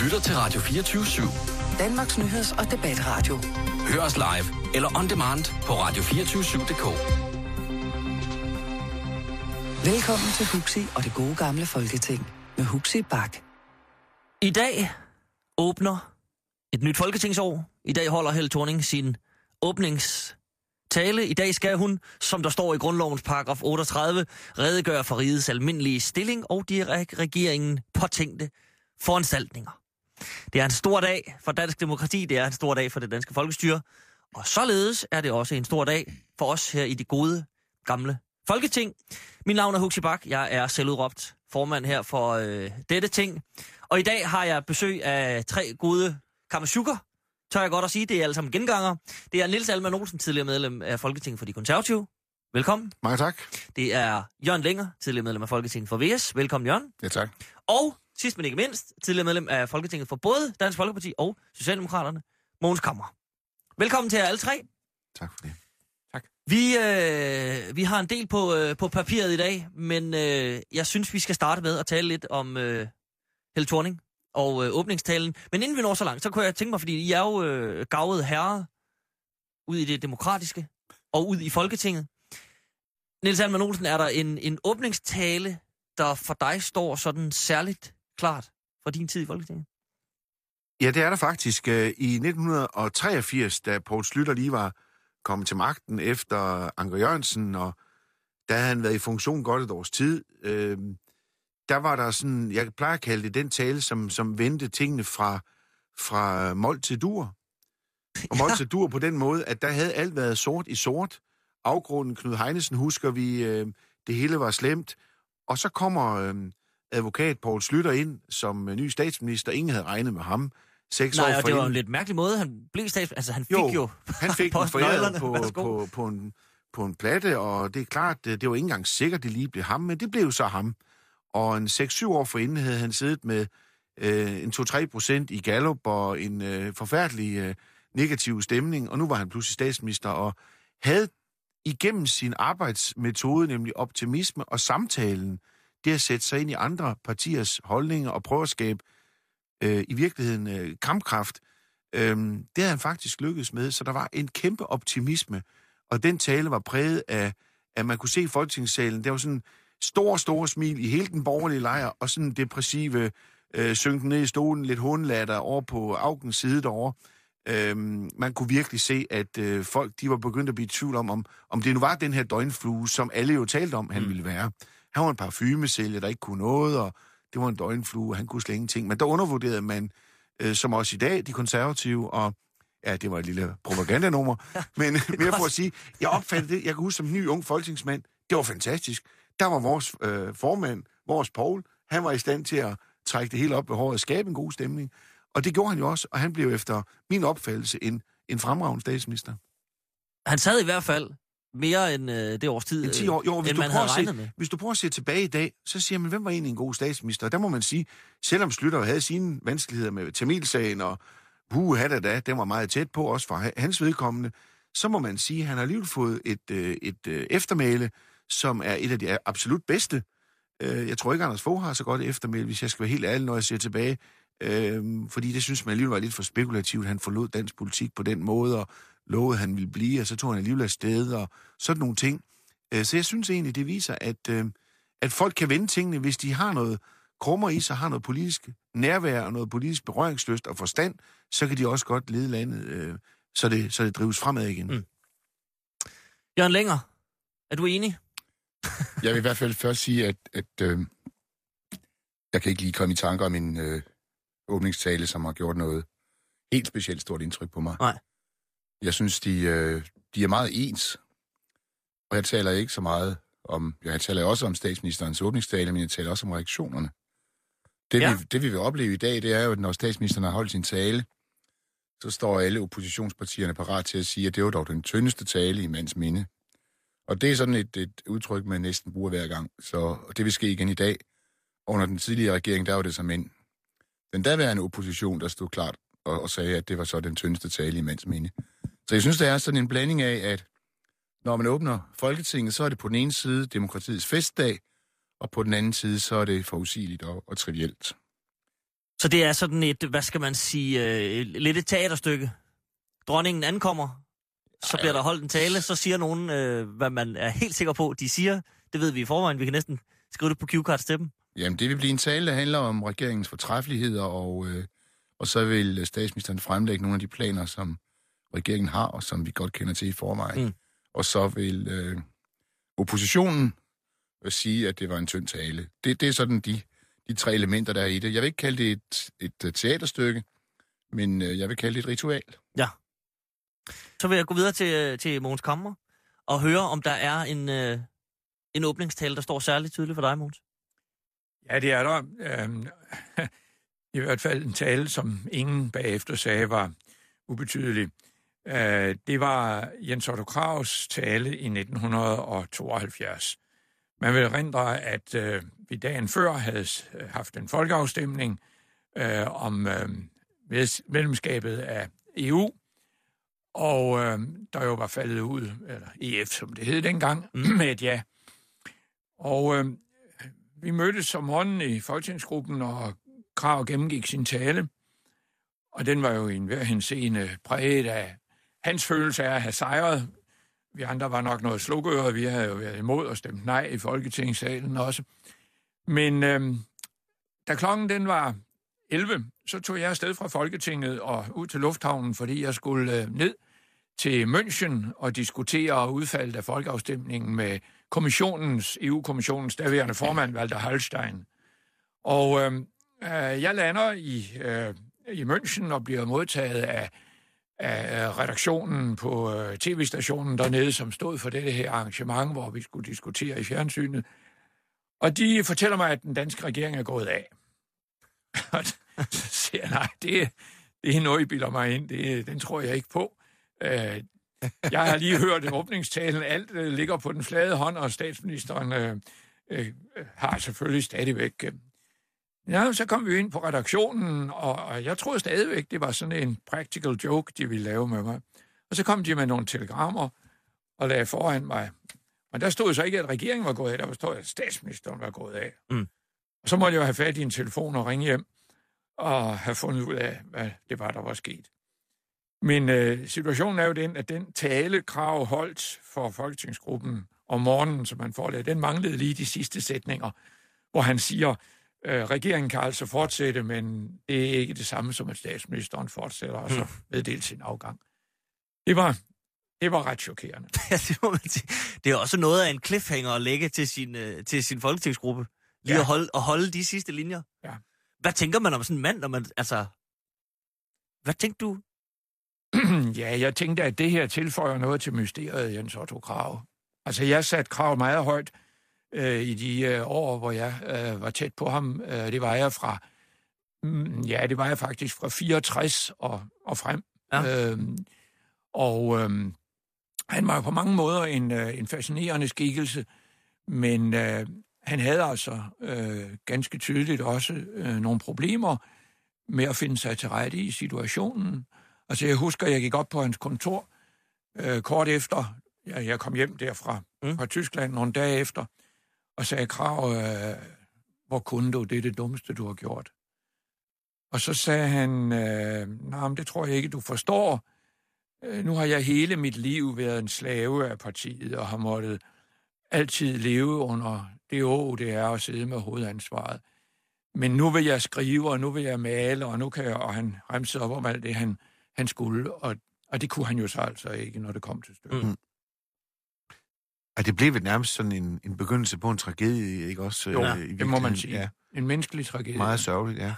lytter til Radio 24/7. Danmarks nyheds- og debatradio. Hør os live eller on demand på radio247.dk. Velkommen til Huxi og det gode gamle Folketing med Huxi Bak. I dag åbner et nyt folketingsår. I dag holder Helle Thorning sin åbningstale. I dag skal hun, som der står i grundlovens paragraf 38, redegøre for rigets almindelige stilling og de regeringen påtænkte foranstaltninger. Det er en stor dag for dansk demokrati, det er en stor dag for det danske folkestyre, og således er det også en stor dag for os her i det gode gamle Folketing. Mit navn er Huxi Bak, jeg er selvudråbt formand her for dette ting, og i dag har jeg besøg af 3 gode kammersukker, tør jeg godt at sige, det er alle sammen genganger. Det er Niels Alman Olsen, tidligere medlem af Folketinget for De Konservative. Velkommen. Mange tak. Det er Jørgen Lenger, tidligere medlem af Folketinget for VS. Velkommen, Jørgen. Ja, tak. Og sidst men ikke mindst, tidligere medlem af Folketinget for både Dansk Folkeparti og Socialdemokraterne, Mogens Kammer. Velkommen til jer alle 3. Tak for det. Tak. Vi har en del på papiret i dag, men jeg synes, vi skal starte med at tale lidt om Helle Thorning og åbningstalen. Men inden vi når så langt, så kunne jeg tænke mig, fordi I er jo gavede herrer ud i det demokratiske og ud i Folketinget. Niels Alman Olsen, er der en åbningstale, der for dig står sådan særligt klart fra din tid i Folketinget? Ja, det er der faktisk. I 1983, da Poul Schlüter lige var kommet til magten efter Anker Jørgensen, og da havde han været i funktion godt et års tid, der var der sådan, jeg plejer at kalde det den tale, som vendte tingene fra mol til dur. Og mol til dur på den måde, at der havde alt været sort i sort. Afgrunden, Knud Heinesen, husker vi, det hele var slemt. Og så kommer advokat Poul Schlüter ind som ny statsminister. Ingen havde regnet med ham. 6 år og det var en en lidt mærkelig måde. Han blev statsminister. Altså, han fik han fik den foræret på en platte, og det er klart, det var ikke engang sikkert, det lige blev ham, men det blev så ham. Og en 6-7 år forinden havde han siddet med en 2-3% i Gallup og en forfærdelig negativ stemning, og nu var han pludselig statsminister, og havde igennem sin arbejdsmetode, nemlig optimisme og samtalen, det at sætte sig ind i andre partiers holdninger og prøve at skabe i virkeligheden kampkraft, det havde han faktisk lykkedes med, så der var en kæmpe optimisme, og den tale var præget af, at man kunne se i Folketingssalen, der var sådan store smil i hele den borgerlige lejr, og sådan en depressive synken ned i stolen, lidt hundlatter over på Augens side derovre. Man kunne virkelig se, at folk de var begyndt at blive i tvivl om det nu var den her døgnflue, som alle jo talte om, han ville være. Han var en parfumesælger, der ikke kunne noget, og det var en døgnflue, han kunne slet ingenting. Men der undervurderede man, som også i dag, de konservative, og ja, det var et lille propagandanummer, men mere for at sige, jeg opfattede det, jeg kan huske som ny ung folketingsmand, det var fantastisk. Der var vores formand, vores Poul, han var i stand til at trække det hele op ved håret og skabe en god stemning. Og det gjorde han jo også, og han blev efter min opfattelse en fremragende statsminister. Han sad i hvert fald mere end det års tid, end 10 år. Jo, end man havde regnet med. Hvis du prøver at se tilbage i dag, så siger man, hvem var egentlig en god statsminister? Og der må man sige, selvom Schlüter havde sine vanskeligheder med Tamilsagen, og den var meget tæt på, også for hans vedkommende, så må man sige, at han har alligevel fået et eftermæle, som er et af de absolut bedste. Jeg tror ikke, Anders Fogh har så godt et eftermæle, hvis jeg skal være helt ærlig, når jeg ser tilbage. Fordi det synes man alligevel var lidt for spekulativt. Han forlod dansk politik på den måde, og lovede, han ville blive, og så tog han alligevel afsted, og sådan nogle ting. Så jeg synes egentlig, det viser, at folk kan vende tingene, hvis de har noget krummer i sig, har noget politisk nærvær og noget politisk berøringslyst og forstand, så kan de også godt lede landet, så det drives fremad igen. Mm. Jørgen Lenger, er du enig? Jeg vil i hvert fald først sige, at jeg kan ikke lige komme i tanker om en åbningstale, som har gjort noget helt specielt stort indtryk på mig. Nej. Jeg synes, de er meget ens. Og jeg taler ikke så meget om... Jeg taler også om statsministerens åbningstale, men jeg taler også om reaktionerne. Det vi vil opleve i dag, det er jo, at når statsministeren har holdt sin tale, så står alle oppositionspartierne parat til at sige, at det var dog den tyndeste tale i mands minde. Og det er sådan et udtryk, man næsten bruger hver gang. Så det vil ske igen i dag. Under den tidligere regering, der var det som den daværende opposition, der stod klart og sagde, at det var så den tyndeste tale i mands minde. Så jeg synes, der er sådan en blanding af, at når man åbner Folketinget, så er det på den ene side demokratiets festdag, og på den anden side, så er det forudsigeligt og trivielt. Så det er sådan et, hvad skal man sige, lidt et teaterstykke. Dronningen ankommer, så bliver der holdt en tale, så siger nogen, hvad man er helt sikker på, de siger. Det ved vi i forvejen, vi kan næsten skrive det på cue-cards til dem. Jamen, det vil blive en tale, der handler om regeringens fortræffeligheder, og så vil statsministeren fremlægge nogle af de planer, som regeringen har, og som vi godt kender til i forvejen. Mm. Og så vil oppositionen sige, at det var en tynd tale. Det er sådan de 3 elementer, der er i det. Jeg vil ikke kalde det et teaterstykke, men jeg vil kalde det et ritual. Ja. Så vil jeg gå videre til Mogens Camre og høre, om der er en åbningstale, der står særligt tydeligt for dig, Mogens. Ja, det er der. I hvert fald en tale, som ingen bagefter sagde var ubetydelig. Det var Jens Otto Krags tale i 1972. Man vil erindre, at vi dagen før havde haft en folkeafstemning om medlemskabet af EU, og der jo var faldet ud, eller EF, som det hed dengang, med et ja. Og vi mødtes om morgenen i folketingsgruppen, og Krag gennemgik sin tale, og den var jo i enhver henseende præget af hans følelse af at have sejret. Vi andre var nok noget slukøret, vi havde jo været imod og stemt nej i Folketingssalen også. Men da klokken den var 11, så tog jeg afsted fra Folketinget og ud til lufthavnen, fordi jeg skulle ned til München og diskutere udfaldet af folkeafstemningen med EU-kommissionens daværende formand, Walter Hallstein. Og jeg lander i München og bliver modtaget af redaktionen på tv-stationen dernede, som stod for dette her arrangement, hvor vi skulle diskutere i fjernsynet. Og de fortæller mig, at den danske regering er gået af. Så siger jeg, nej, det er noget, I bilder mig ind. Den tror jeg ikke på. Jeg har lige hørt åbningstalen. Alt ligger på den flade hånd, og statsministeren har selvfølgelig stadigvæk... Ja, så kom vi ind på redaktionen, og jeg troede stadigvæk, det var sådan en practical joke, de ville lave med mig. Og så kom de med nogle telegrammer og lagde foran mig. Men der stod så ikke, at regeringen var gået af, der stod, at statsministeren var gået af. Mm. Og så måtte jeg jo have fat i en telefon og ringe hjem og have fundet ud af, hvad det var, der var sket. Men situationen er jo den, at den tale Krag holdt for folketingsgruppen om morgenen, som man får det, den manglede lige de sidste sætninger, hvor han siger, regeringen kan altså fortsætte, men det er ikke det samme som, at statsministeren fortsætter og så meddele sin afgang. Det var ret chokerende. Ja, det må man sige. Det er også noget af en cliffhanger at lægge til sin folketingsgruppe. Lige at holde de sidste linjer. Ja. Hvad tænker man om sådan en mand, når man, altså... Hvad tænkte du? Ja, jeg tænkte, at det her tilføjer noget til mysteriet, Jens Otto Krag. Altså, jeg satte Krag meget højt i de år, hvor jeg var tæt på ham. Det var jeg fra... det var jeg faktisk fra 64 og frem. Ja. Han var på mange måder en fascinerende skikkelse, men han havde altså ganske tydeligt også nogle problemer med at finde sig til rette i situationen. Altså, jeg husker, jeg gik op på hans kontor kort efter, jeg kom hjem derfra fra Tyskland nogle dage efter, og sagde, Krag, hvor kunne du? Det er det dummeste, du har gjort. Og så sagde han, nej, det tror jeg ikke, du forstår. Nu har jeg hele mit liv været en slave af partiet, og har måttet altid leve under det er at sidde med hovedansvaret. Men nu vil jeg skrive, og nu vil jeg male, og nu kan jeg, og han remsede op om alt det, han skulle, og det kunne han jo så altså ikke, når det kom til stykket. Mm. Og det blev nærmest sådan en begyndelse på en tragedie, ikke også? Jo, det må man sige. Ja. En menneskelig tragedie. Meget sørgeligt, ja.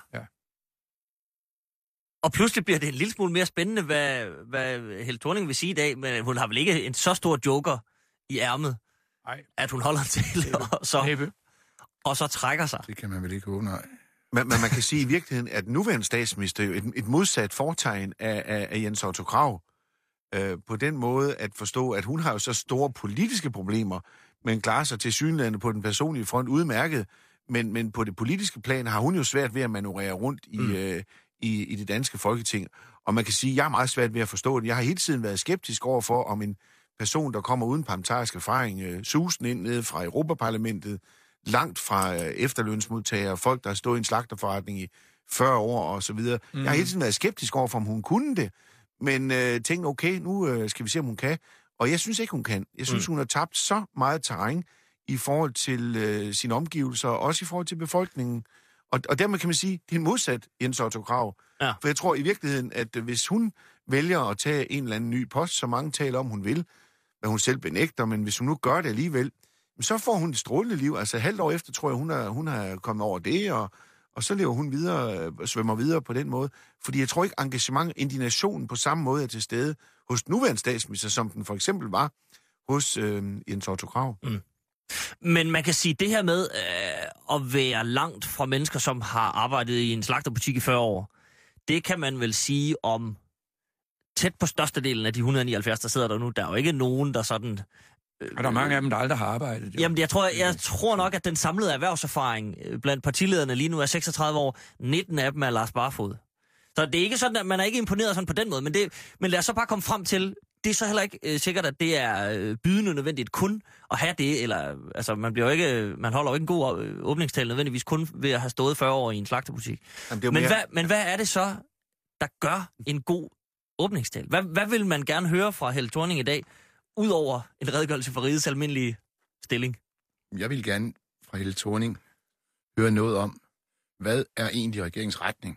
Og pludselig bliver det en lille smule mere spændende, hvad Helle Thorning vil sige i dag, men hun har vel ikke en så stor joker i ærmet, at hun holder til og så trækker sig. Det kan man vel ikke håbe, nej. Men man kan sige i virkeligheden, at nuværende statsminister jo et modsat foretegn af Jens Otto Krag, på den måde at forstå, at hun har jo så store politiske problemer, men klarer sig til synligheden på den personlige front udmærket, men på det politiske plan har hun jo svært ved at manøvrere rundt i det danske Folketing. Og man kan sige, at jeg er meget svært ved at forstå det. Jeg har hele tiden været skeptisk overfor, om en person, der kommer uden parlamentarisk erfaring, susen ind nede fra Europaparlamentet, langt fra efterlønsmodtagere, folk, der har stået i en slagterforretning i 40 år og så videre. Jeg har hele tiden været skeptisk over, om hun kunne det, men tænkte, okay, nu skal vi se, om hun kan. Og jeg synes ikke, hun kan. Jeg synes, hun har tabt så meget terræn i forhold til sine omgivelser, og også i forhold til befolkningen. Og dermed kan man sige, det er en modsat Jens Otto Krag. Ja. For jeg tror i virkeligheden, at hvis hun vælger at tage en eller anden ny post, så mange taler om, hun vil, hvad hun selv benægter, men hvis hun nu gør det alligevel, så får hun et strålende liv. Altså halvt år efter, tror jeg, hun har kommet over det, og så lever hun videre, svømmer videre på den måde. Fordi jeg tror ikke, engagement, indignation på samme måde er til stede hos den nuværende statsminister, som den for eksempel var hos Jens Otto Krag. Men man kan sige, det her med at være langt fra mennesker, som har arbejdet i en slagterbutik i 40 år, det kan man vel sige om tæt på størstedelen af de 179, der sidder der nu. Der er jo ikke nogen, der sådan... Og der er mange af dem, der aldrig har arbejdet. Jo. Jamen, jeg tror nok, at den samlede erhvervserfaring blandt partilederne lige nu er 36 år. 19 af dem er Lars Barfod. Så det er ikke sådan, at man er ikke imponeret sådan på den måde. Men lad os så bare komme frem til, det er så heller ikke sikkert, at det er bydende nødvendigt kun at have det. Eller, altså, man holder jo ikke en god åbningstale nødvendigvis kun ved at have stået 40 år i en slagterbutik. Men hvad er det så, der gør en god åbningstale? Hvad vil man gerne høre fra Helle Thorning i dag, udover en redegørelse for rigets almindelige stilling? Jeg vil gerne fra Helle Thorning høre noget om, hvad er egentlig regeringens retning?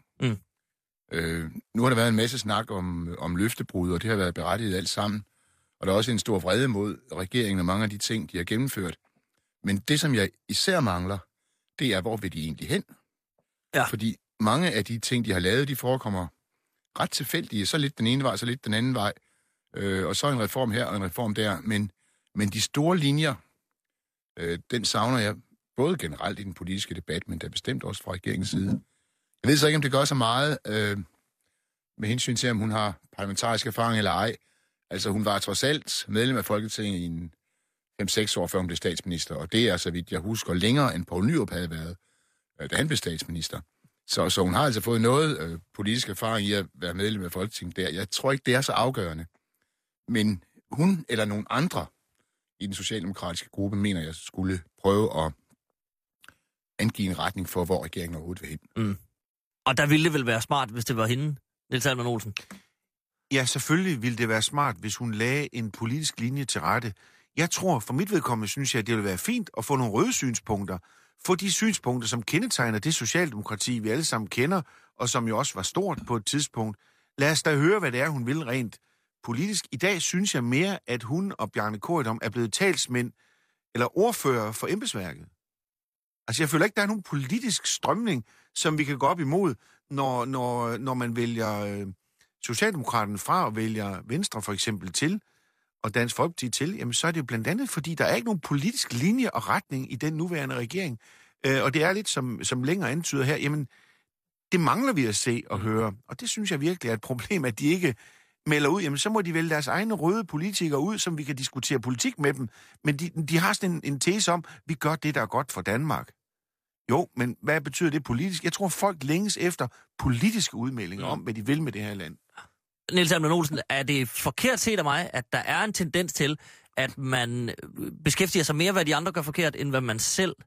Nu har der været en masse snak om løftebrud, og det har været berettiget alt sammen. Og der er også en stor vrede mod regeringen og mange af de ting, de har gennemført. Men det, som jeg især mangler, det er, hvor vil de egentlig hen? Ja. Fordi mange af de ting, de har lavet, de forekommer ret tilfældige. Så lidt den ene vej, så lidt den anden vej. Og så en reform her og en reform der. Men de store linjer, den savner jeg både generelt i den politiske debat, men der bestemt også fra regeringens side. Jeg ved så ikke, om det gør så meget med hensyn til, om hun har parlamentarisk erfaring eller ej. Altså, hun var trods alt medlem af Folketinget i 5-6 år, før hun blev statsminister. Og det er, så vidt jeg husker, længere end Poul Nyrup havde været, da han blev statsminister. Så hun har altså fået noget politisk erfaring i at være medlem af Folketinget der. Jeg tror ikke, det er så afgørende. Men hun eller nogen andre i den socialdemokratiske gruppe, mener jeg, skulle prøve at angive en retning for, hvor regeringen overhovedet vil hen. Og der ville det vel være smart, hvis det var hende, Niels Alman Olsen? Ja, selvfølgelig ville det være smart, hvis hun lagde en politisk linje til rette. Jeg tror, for mit vedkommende, synes jeg, at det ville være fint at få nogle røde synspunkter. Få de synspunkter, som kendetegner det socialdemokrati, vi alle sammen kender, og som jo også var stort på et tidspunkt. Lad os da høre, hvad det er, hun vil rent politisk. I dag synes jeg mere, at hun og Bjarne Corydon er blevet talsmænd eller ordfører for embedsværket. Altså, jeg føler ikke, der er nogen politisk strømning, som vi kan gå op imod, når man vælger Socialdemokraterne fra og vælger Venstre for eksempel til, og Dansk Folkeparti til, jamen så er det jo blandt andet, fordi der er ikke nogen politisk linje og retning i den nuværende regering. Og det er lidt, som længere antyder her, jamen det mangler vi at se og høre. Og det synes jeg virkelig er et problem, at de ikke melder ud. Jamen så må de vælge deres egne røde politikere ud, som vi kan diskutere politik med dem. Men de har sådan en tese om, vi gør det, der er godt for Danmark. Jo, men hvad betyder det politisk? Jeg tror, folk længes efter politiske udmeldinger om, hvad de vil med det her land. Niels Alman Olsen, er det forkert set af mig, at der er en tendens til, at man beskæftiger sig mere, hvad de andre gør forkert, end hvad man selv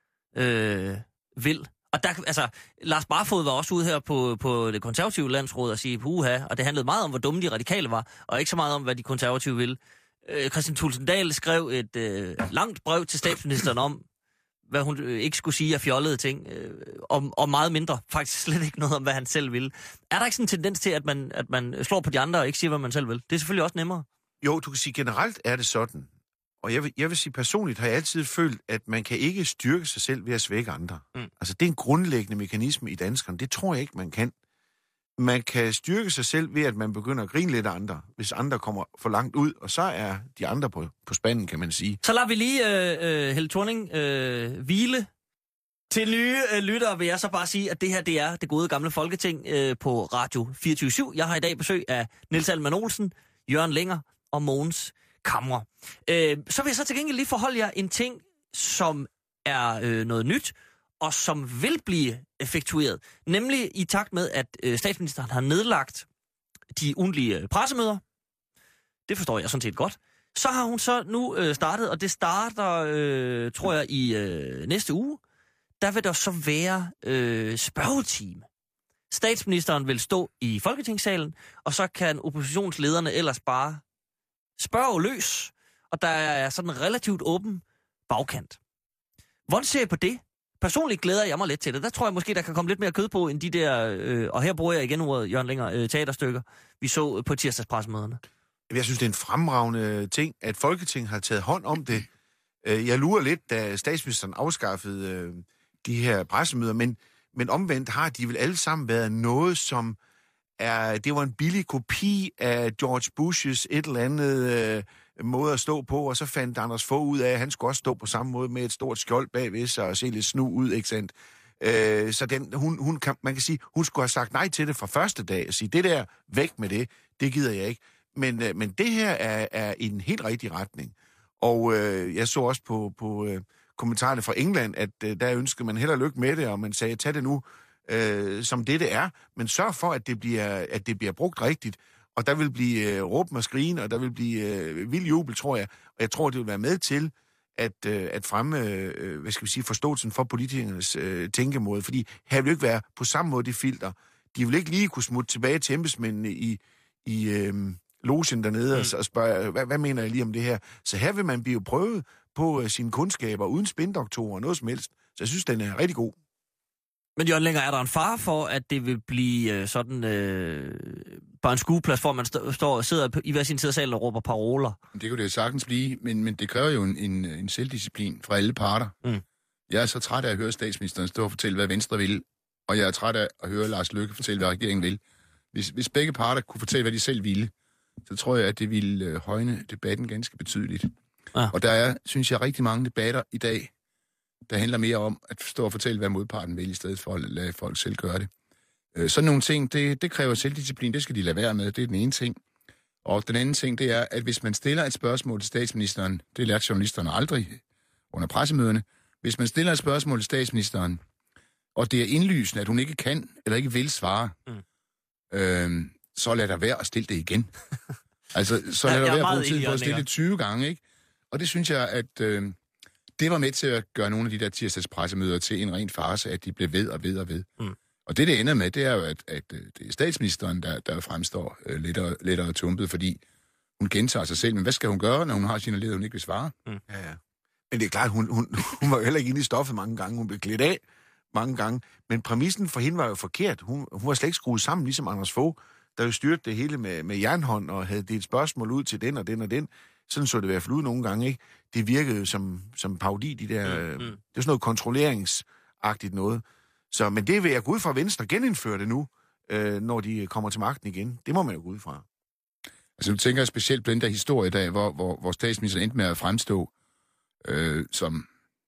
vil? Og der, altså, Lars Barfod var også ude her på det konservative landsråd og sige, puha, og det handlede meget om, hvor dumme de radikale var, og ikke så meget om, hvad de konservative ville. Christian Thulesen Dahl skrev et langt brev til statsministeren om, hvad hun ikke skulle sige af fjollede ting, og meget mindre, faktisk slet ikke noget om, hvad han selv ville. Er der ikke sådan en tendens til, at man slår på de andre og ikke siger, hvad man selv vil? Det er selvfølgelig også nemmere. Jo, du kan sige, generelt er det sådan. Og jeg vil sige personligt, har jeg altid følt, at man kan ikke styrke sig selv ved at svække andre. Altså, det er en grundlæggende mekanisme i danskerne. Det tror jeg ikke, man kan. Man kan styrke sig selv ved, at man begynder at grine lidt af andre, hvis andre kommer for langt ud, og så er de andre på spanden, kan man sige. Så lader vi lige Helle Thorning hvile. Til nye lyttere vil jeg så bare sige, at det her, det er det gode gamle Folketing på Radio 24/7. Jeg har i dag besøg af Niels Alman Olsen, Jørgen Lenger og Mogens Kamre. Så vil jeg så til gengæld lige forholde jer en ting, som er noget nyt, og som vil blive effektueret. Nemlig i takt med, at statsministeren har nedlagt de ugentlige pressemøder. Det forstår jeg sådan set godt. Så har hun så nu startet, og det starter, tror jeg, i næste uge. Der vil der så være spørgetime Statsministeren vil stå i Folketingssalen, og så kan oppositionslederne ellers bare spørge løs, og der er sådan en relativt åben bagkant. Hvordan ser I på det? Personligt glæder jeg mig lidt til det. Der tror jeg måske, der kan komme lidt mere kød på, end de der, og her bruger jeg igen ordet, Jørgen Lenger, teaterstykker, vi så på tirsdagspressemøderne. Jeg synes, det er en fremragende ting, at Folketinget har taget hånd om det. Jeg lurer lidt, da statsministeren afskaffede de her pressemøder, men omvendt har de vel alle sammen været noget, som det var en billig kopi af George Bushes et eller andet måde at stå på, og så fandt Anders Fogh ud af, at han skulle også stå på samme måde med et stort skjold bagved sig og se lidt snu ud, ikke sandt? Så man kan sige, hun skulle have sagt nej til det fra første dag, og sige, det der, væk med det gider jeg ikke. Men det her er i en helt rigtig retning. Og jeg så også på kommentarerne fra England, at der ønskede man held og lykke med det, og man sagde, tag det nu som det er, men sørg for, at det bliver brugt rigtigt. Og der vil blive råben og skrigen, og der vil blive vild jubel, tror jeg. Og jeg tror, det vil være med til at fremme, forståelsen for politikernes tænkemåde. Fordi her vil jo ikke være på samme måde de filter. De vil ikke lige kunne smutte tilbage til embedsmændene i logen dernede og spørge, hvad mener jeg lige om det her? Så her vil man blive prøvet på sine kundskaber uden spindoktorer og noget som helst. Så jeg synes, den er rigtig god. Men Jørgen Lenger, er der en fare for, at det vil blive sådan bare en skueplads, hvor man sidder i hver sin side af salen og råber paroler? Det kunne det sagtens blive, men det kræver jo en selvdisciplin fra alle parter. Mm. Jeg er så træt af at høre statsministeren stå og fortælle, hvad Venstre vil, og jeg er træt af at høre Lars Løkke fortælle, hvad regeringen vil. Hvis begge parter kunne fortælle, hvad de selv ville, så tror jeg, at det ville højne debatten ganske betydeligt. Ah. Og der er, synes jeg, rigtig mange debatter i dag, der handler mere om at stå og fortælle, hvad modparten vil, i stedet for at lade folk selv gøre det. Sådan nogle ting, det kræver selvdisciplin, det skal de lade være med, det er den ene ting. Og den anden ting, det er, at hvis man stiller et spørgsmål til statsministeren, det lærte journalisterne aldrig under pressemøderne, hvis man stiller et spørgsmål til statsministeren, og det er indlysende, at hun ikke kan eller ikke vil svare, så lad der være at stille det igen. Altså, så lad der være at bruge tid på at stille det 20 gange, ikke? Og det synes jeg, at det var med til at gøre nogle af de der tirsdagspressemøder til en ren farce, at de blev ved og ved og ved. Mm. Og det ender med, det er jo, at det er statsministeren, der fremstår lettere tumpet, fordi hun gentager sig selv. Men hvad skal hun gøre, når hun har signaleret, at hun ikke vil svare? Mm. Ja. Men det er klart, hun var jo heller ikke inde i stoffet mange gange. Hun blev klædt af mange gange. Men præmissen for hende var jo forkert. Hun var slet ikke skruet sammen, ligesom Anders Fogh, der jo styrte det hele med jernhånd og havde delt spørgsmål ud til den og den og den. Sådan så det i hvert fald ud nogle gange, ikke? Det virkede jo som parodi, de der... Det er sådan noget kontrolleringsagtigt noget. Så, men det vil jeg gå ud fra Venstre genindføre det nu, når de kommer til magten igen. Det må man jo gå ud fra. Altså, du tænker specielt på den der historie i dag, hvor statsministeren endte med at fremstå som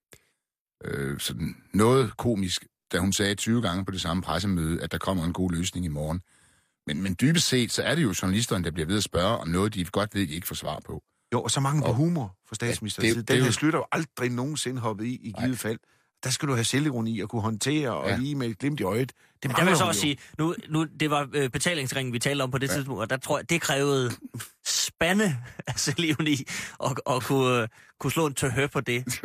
sådan noget komisk, da hun sagde 20 gange på det samme pressemøde, at der kommer en god løsning i morgen. Men dybest set, så er det jo journalisterne, der bliver ved at spørge om noget, de godt ved, de ikke får svar på. Jo, og så mange på humor for statsministerens side. Den her Slytter jo aldrig nogensinde hoppet i givet fald. Der skal du have selvironi og kunne håndtere og lige med et glimt i øjet. Det vil jeg så også sige, nu det var betalingsringen, vi talte om på det tidspunkt, og der tror jeg, det krævede spande af selvironi og kunne slå en tøhø på det.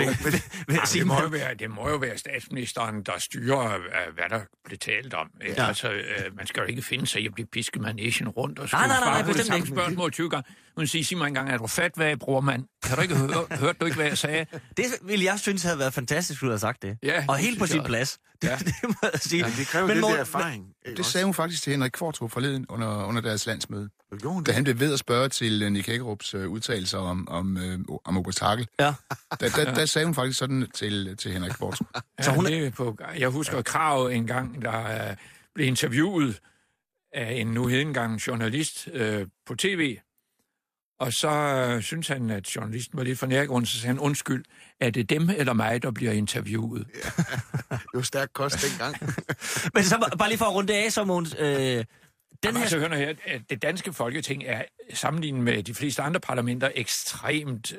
Det må jo være statsministeren, der styrer, hvad der bliver talt om. Ja. Altså, man skal jo ikke finde sig i at blive pisket manégen rundt og svare på det samme spørgsmål 20 gange. Hun siger, sig mig engang, er du fat, hvad bror mand? Har du ikke hørt du ikke, hvad jeg sagde? Det ville jeg synes havde været fantastisk, at have sagt det. Ja, og helt på sin plads. Ja. Det må jeg sige. Ja, det kræver det der erfaring. Det sagde hun faktisk til Henrik Qvortrup forleden under deres landsmøde. Da han blev ved at spørge til Nick Hækkerups udtalelser om Obertakel. Ja. Der sagde hun faktisk sådan til Henrik Qvortrup. Ja, så jeg husker Krav en gang, der blev interviewet af en nu hedengang journalist på tv. Og så synes han, at journalisten var lidt for nærgående, så sagde han, undskyld, er det dem eller mig, der bliver interviewet? Ja. Det var stærkt kost dengang. Men så bare lige for at runde af, så Mogens... Altså, hør her, at det danske folketing er sammenlignet med de fleste andre parlamenter ekstremt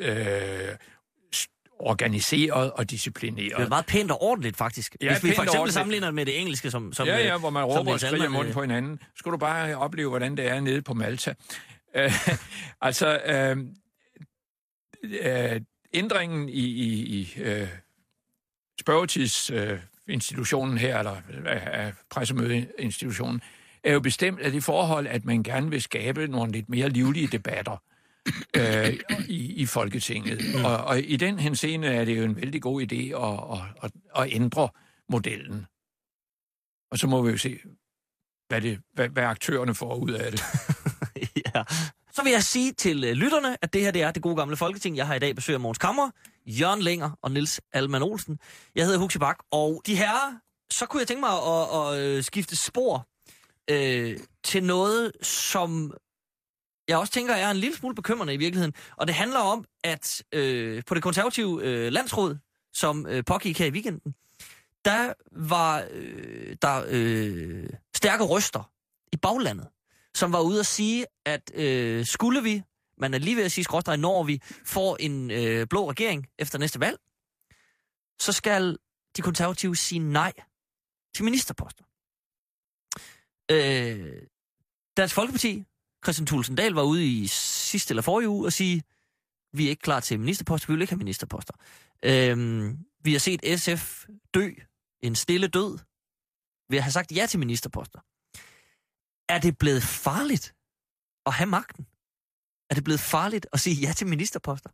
organiseret og disciplineret. Det er meget pænt og ordentligt, faktisk. Ja, hvis vi for eksempel sammenligner med det engelske, som hvor man råber og skriger munden på hinanden, skulle du bare opleve, hvordan det er nede på Malta. ændringen i spørgetids institutionen her, eller af pressemødeinstitutionen, er jo bestemt af det forhold, at man gerne vil skabe nogle lidt mere livlige debatter i Folketinget. Og i den henseende er det jo en vældig god idé at ændre modellen. Og så må vi jo se, hvad aktørerne får ud af det. Ja. Så vil jeg sige til lytterne, at det her det er det gode gamle Folketing. Jeg har i dag besøg af Mogens Camre, Jørgen Lenger og Niels Alman Olsen. Jeg hedder Huxi Bach, og de herrer, så kunne jeg tænke mig at skifte spor til noget, som jeg også tænker er en lille smule bekymrende i virkeligheden. Og det handler om, at på det konservative landsråd, som pågik her i weekenden, der var der stærke røster i baglandet, som var ude at sige, at skulle vi, man er lige ved at sige skråstreg, når vi får en blå regering efter næste valg, så skal de konservative sige nej til ministerposter. Dansk Folkeparti, Kristian Thulesen Dahl, var ude i sidste eller forrige uge og sige, vi er ikke klar til ministerposter, vi vil ikke have ministerposter. Vi har set SF dø en stille død ved at have sagt ja til ministerposter. Er det blevet farligt at have magten? Er det blevet farligt at sige ja til ministerposter?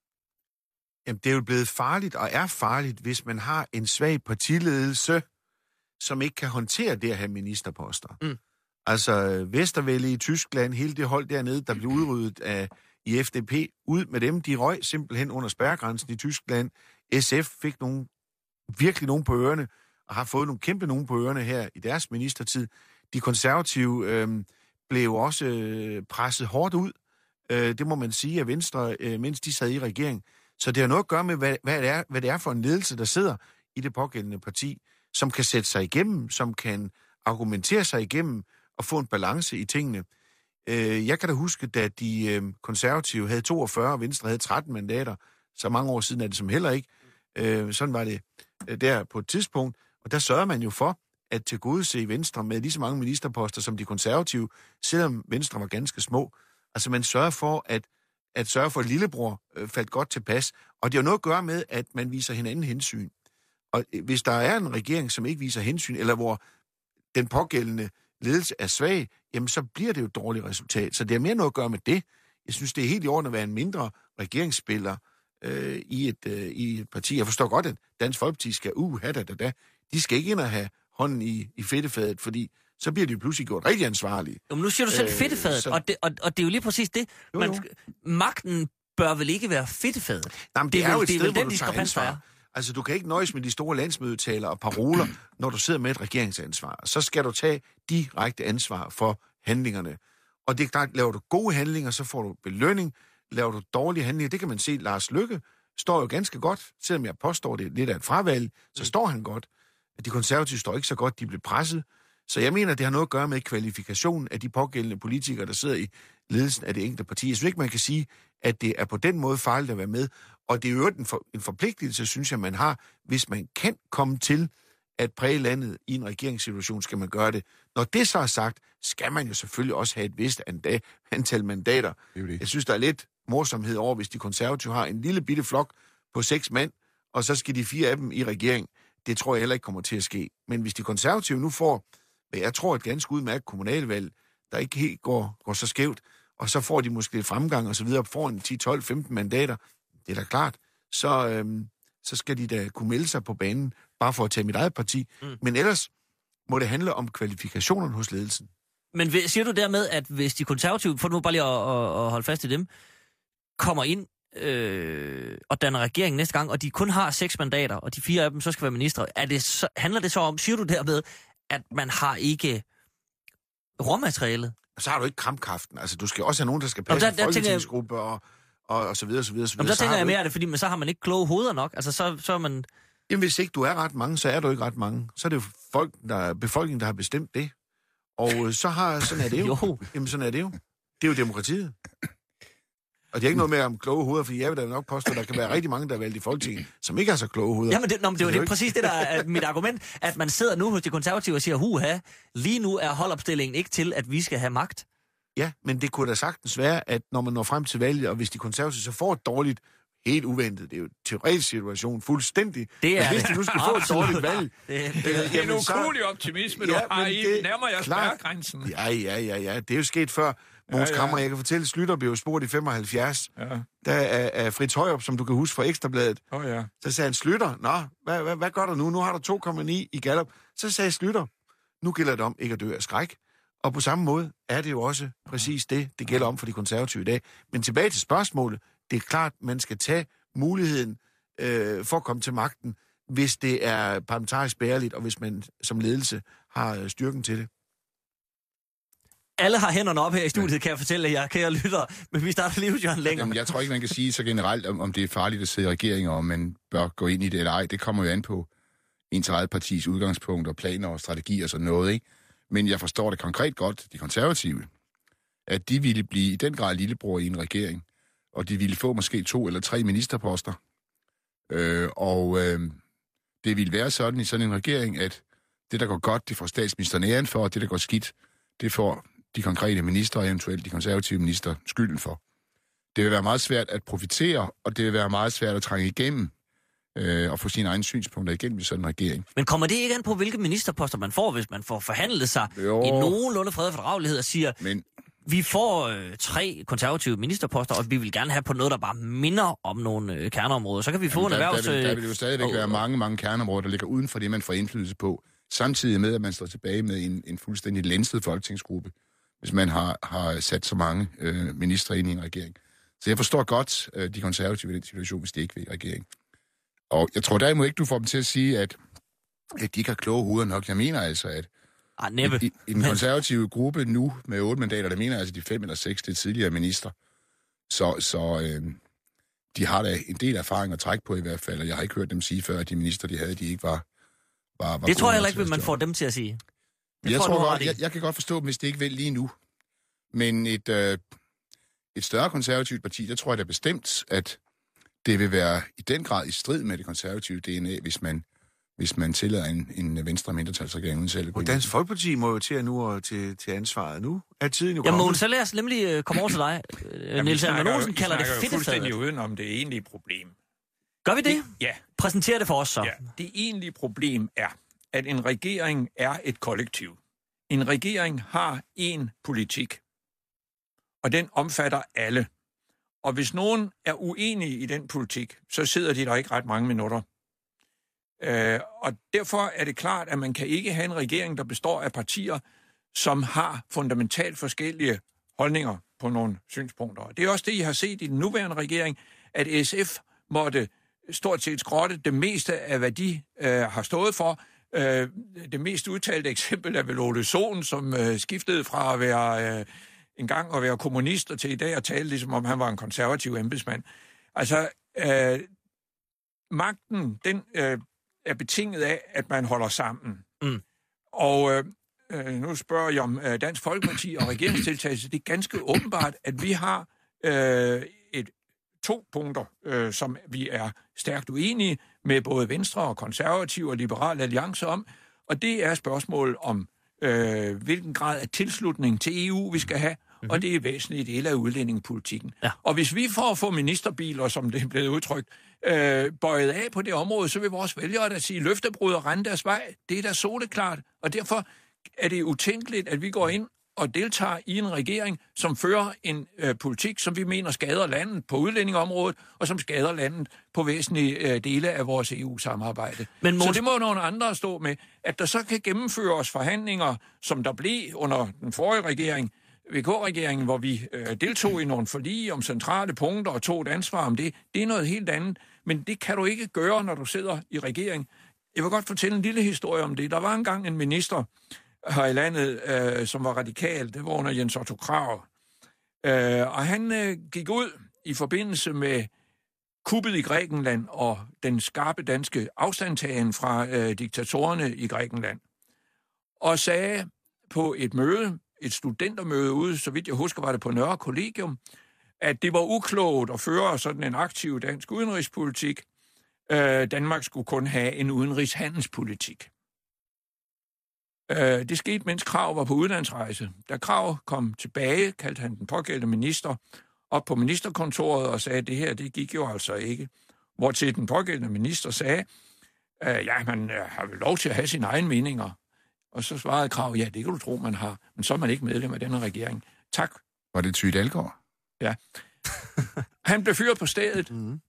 Jamen, det er jo blevet farligt og er farligt, hvis man har en svag partiledelse, som ikke kan håndtere det at have ministerposter. Altså, Westerwelle i Tyskland, hele det hold dernede, der blev udryddet i FDP, ud med dem, de røg simpelthen under spærregrænsen i Tyskland. SF fik virkelig nogen på ørerne, og har fået nogle kæmpe nogen på ørerne her i deres ministertid. De konservative blev også presset hårdt ud. Det må man sige af Venstre, mens de sad i regering. Så det har noget at gøre med, hvad det er for en ledelse, der sidder i det pågældende parti, som kan sætte sig igennem, som kan argumentere sig igennem og få en balance i tingene. Jeg kan da huske, da de konservative havde 42, og Venstre havde 13 mandater, så mange år siden er det som heller ikke. Sådan var det der på et tidspunkt, og der sørger man jo for at tilgodese Venstre med lige så mange ministerposter som de konservative, selvom Venstre var ganske små. Altså man sørger for, at sørge for, at lillebror faldt godt tilpas, og det har noget at gøre med, at man viser hinanden hensyn. Og hvis der er en regering, som ikke viser hensyn, eller hvor den pågældende ledelse er svag, jamen så bliver det jo et dårligt resultat. Så det har mere noget at gøre med det. Jeg synes, det er helt i orden at være en mindre regeringsspiller i et parti. Jeg forstår godt, at Dansk Folkeparti skal de skal ikke ind og have hånden i fedtefadet, fordi så bliver de jo pludselig gjort rigtig ansvarlige. Jo, men nu siger du selv fedtefadet, og det er jo lige præcis det. Magten bør vel ikke være fedtefadet? Jamen, det er jo et sted, hvor du tager ansvar. Altså, du kan ikke nøjes med de store landsmødetaler og paroler, når du sidder med et regeringsansvar. Så skal du tage direkte ansvar for handlingerne. Og det er klart, laver du gode handlinger, så får du belønning. Laver du dårlige handlinger, det kan man se, Lars Løkke står jo ganske godt, selvom jeg påstår det lidt af et fravalg, så står han godt. De konservative står ikke så godt, de blev presset. Så jeg mener, det har noget at gøre med kvalifikationen af de pågældende politikere, der sidder i ledelsen af det enkelte parti. Jeg synes ikke, man kan sige, at det er på den måde farligt at være med. Og det er jo en forpligtelse, synes jeg, man har. Hvis man kan komme til at præge landet i en regeringssituation, skal man gøre det. Når det så er sagt, skal man jo selvfølgelig også have et vist antal mandater. Jeg synes, der er lidt morsomhed over, hvis de konservative har en lille bitte flok på 6 mand, og så skal de 4 af dem i regering. Det tror jeg heller ikke kommer til at ske. Men hvis de konservative nu får, hvad jeg tror, et ganske udmærket kommunalvalg, der ikke helt går så skævt, og så får de måske lidt fremgang og så videre, får en 10, 12, 15 mandater, det er da klart, så skal de da kunne melde sig på banen, bare for at tage mit eget parti. Men ellers må det handle om kvalifikationerne hos ledelsen. Men siger du dermed, at hvis de konservative, for nu bare lige at holde fast i dem, kommer ind og danner regering næste gang, og de kun har 6 mandater, og de 4 af dem så skal være ministre, handler det så om, siger du dermed, at man har ikke råmaterialet? Så har du ikke kampkraften. Altså, du skal også have nogen, der skal passe folketingsgruppe og så videre, så videre, så videre. Der tænker jeg mere af det, fordi så har man ikke kloge hoveder nok. Altså, så er man... Jamen, hvis ikke du er ret mange, så er du ikke ret mange. Så er det jo befolkningen, der har bestemt det. Og sådan er det jo. Jamen, sådan er det jo. Det er jo demokratiet. Og det er ikke noget med om kloge hoveder, fordi jeg vil da nok påstå, at der kan være rigtig mange, der er valgt i Folketinget, som ikke har så kloge hoveder. Jamen, det er præcis det, der er mit argument, at man sidder nu hos de konservative og siger, lige nu er holdopstillingen ikke til, at vi skal have magt. Ja, men det kunne da sagtens være, at når man når frem til valget, og hvis de konservative så får et dårligt, helt uventet. Det er jo en teoretisk situation fuldstændig. Det er hvis det. du skal få et dårligt valg... Det er en ukulig optimisme, du har i. Nærmer jeg spærregrænsen. Ja. Det er jo sket før. Mogens Kammer, jeg kan fortælle, Slytter blev spurgt i 75. Ja. Der er Fritz Højrup, som du kan huske fra Ekstrabladet. Så sagde han, Slytter, hvad gør der nu? Nu har du 2,9 i Gallup. Så sagde Slytter, nu gælder det om ikke at dø af skræk. Og på samme måde er det jo også præcis det gælder om for de konservative i dag. Men tilbage til spørgsmålet. Det er klart, man skal tage muligheden for at komme til magten, hvis det er parlamentarisk bæreligt, og hvis man som ledelse har styrken til det. Alle har hænderne op her i studiet, kan jeg fortælle jer, kære lyttere. Men vi starter lige, Jørgen Længer. Jamen, jeg tror ikke, man kan sige så generelt, om det er farligt at sidde i regeringer, om man bør gå ind i det eller ej. Det kommer jo an på ens eget partis udgangspunkt og planer og strategier og sådan noget, ikke? Men jeg forstår det konkret godt, de konservative, at de ville blive i den grad lillebror i en regering, og de ville få måske 2 eller 3 ministerposter. Det ville være sådan i sådan en regering, at det, der går godt, det får statsministeren æren for, og det, der går skidt, det får de konkrete minister og eventuelt de konservative minister skylden for. Det vil være meget svært at profitere, og det vil være meget svært at trænge igennem og få sine egne synspunkter igennem i sådan en regering. Men kommer det ikke an på, hvilke ministerposter man får, hvis man får forhandlet sig i nogenlunde fred og fordragelighed og siger, vi får 3 konservative ministerposter, og vi vil gerne have på noget, der bare minder om nogle kerneområder. Så kan vi få en erhvervs... Der vil jo stadigvæk være mange kerneområder, der ligger uden for det, man får indflydelse på, samtidig med, at man står tilbage med en fuldstændig lænset folketingsgruppe, hvis man har sat så mange ministre ind i en regering. Så jeg forstår godt de konservative i den situation, hvis det ikke vil i regering. Og jeg tror derimod ikke, du får dem til at sige, at de ikke har kloge hoveder nok. Jeg mener altså, at i den konservative gruppe nu med 8 mandater, der mener altså de 5 eller 6, det er tidligere minister. Så de har da en del erfaring at trække på i hvert fald, og jeg har ikke hørt dem sige før, at de minister, de havde, de ikke var det tror jeg heller ikke, man får dem til at sige. Jeg kan godt forstå dem, hvis det ikke vil lige nu. Men et større konservativt parti, der tror jeg da bestemt, at det vil være i den grad i strid med det konservative DNA, hvis man tillader en venstre mindretalsregering uden selv. Og Dansk Folkeparti må jo til nu til ansvaret nu. Er tiden jo kommet? Jamen, så lad os nemlig komme over til dig. Niels Helmer Olsen kalder det fedtefadet. Fuldstændig udenom det egentlige problem. Gør vi det? Ja. Præsenter det for os så. Ja. Det egentlige problem er, at en regering er et kollektiv. En regering har én politik, og den omfatter alle. Og hvis nogen er uenige i den politik, så sidder de der ikke ret mange minutter. Og derfor er det klart, at man kan ikke have en regering, der består af partier, som har fundamentalt forskellige holdninger på nogle synspunkter. Og det er også det, I har set i den nuværende regering, at SF måtte stort set skrotte det meste af, hvad de har stået for. Det mest udtalte eksempel er vel Ole Sohn, som skiftede fra at være engang at være kommunist og til i dag at tale, ligesom om han var en konservativ embedsmand. Altså, magten, den er betinget af, at man holder sammen. Mm. Og nu spørger jeg om Dansk Folkeparti og regeringsdeltagelse. Det er ganske åbenbart, at vi har 2 punkter, som vi er stærkt uenige med både Venstre og Konservative og Liberal Alliance om. Og det er spørgsmål om, hvilken grad af tilslutning til EU vi skal have, og det er væsentligt del af udlændingepolitikken. Ja. Og hvis vi får at få ministerbiler, som det er blevet udtrykt, bøjet af på det område, så vil vores vælgere da sige, løftebrud og rende deres vej. Det er da soleklart, og derfor er det utænkeligt, at vi går ind og deltager i en regering, som fører en politik, som vi mener skader landet på udlændingeområdet, og som skader landet på væsentlige dele af vores EU-samarbejde. Så det må nogle andre stå med, at der så kan gennemføres forhandlinger, som der blev under den forrige regering, VK-regeringen, hvor vi deltog i nogle forlig om centrale punkter og tog et ansvar om det. Det er noget helt andet, men det kan du ikke gøre, når du sidder i regering. Jeg vil godt fortælle en lille historie om det. Der var engang en minister her i landet, som var radikal. Det var under Jens Otto Krag. Og han gik ud i forbindelse med kuppet i Grækenland og den skarpe danske afstandtagen fra diktatorerne i Grækenland. Og sagde på et møde, et studentermøde ude, så vidt jeg husker, var det på Nørre Kollegium, at det var uklogt at føre sådan en aktiv dansk udenrigspolitik. Danmark skulle kun have en udenrigshandelspolitik. Det skete, mens Krag var på udlandsrejse. Da Krag kom tilbage, kaldte han den pågældende minister op på ministerkontoret og sagde, at det her, det gik jo altså ikke. Hvortil den pågældende minister sagde, man har vel lov til at have sine egne meninger. Og så svarede Krag, ja, det kan du tro, man har, men så er man ikke medlem af denne regering. Tak. Var det Thy Dalgaard? Ja. Han blev fyret på stedet. Mm.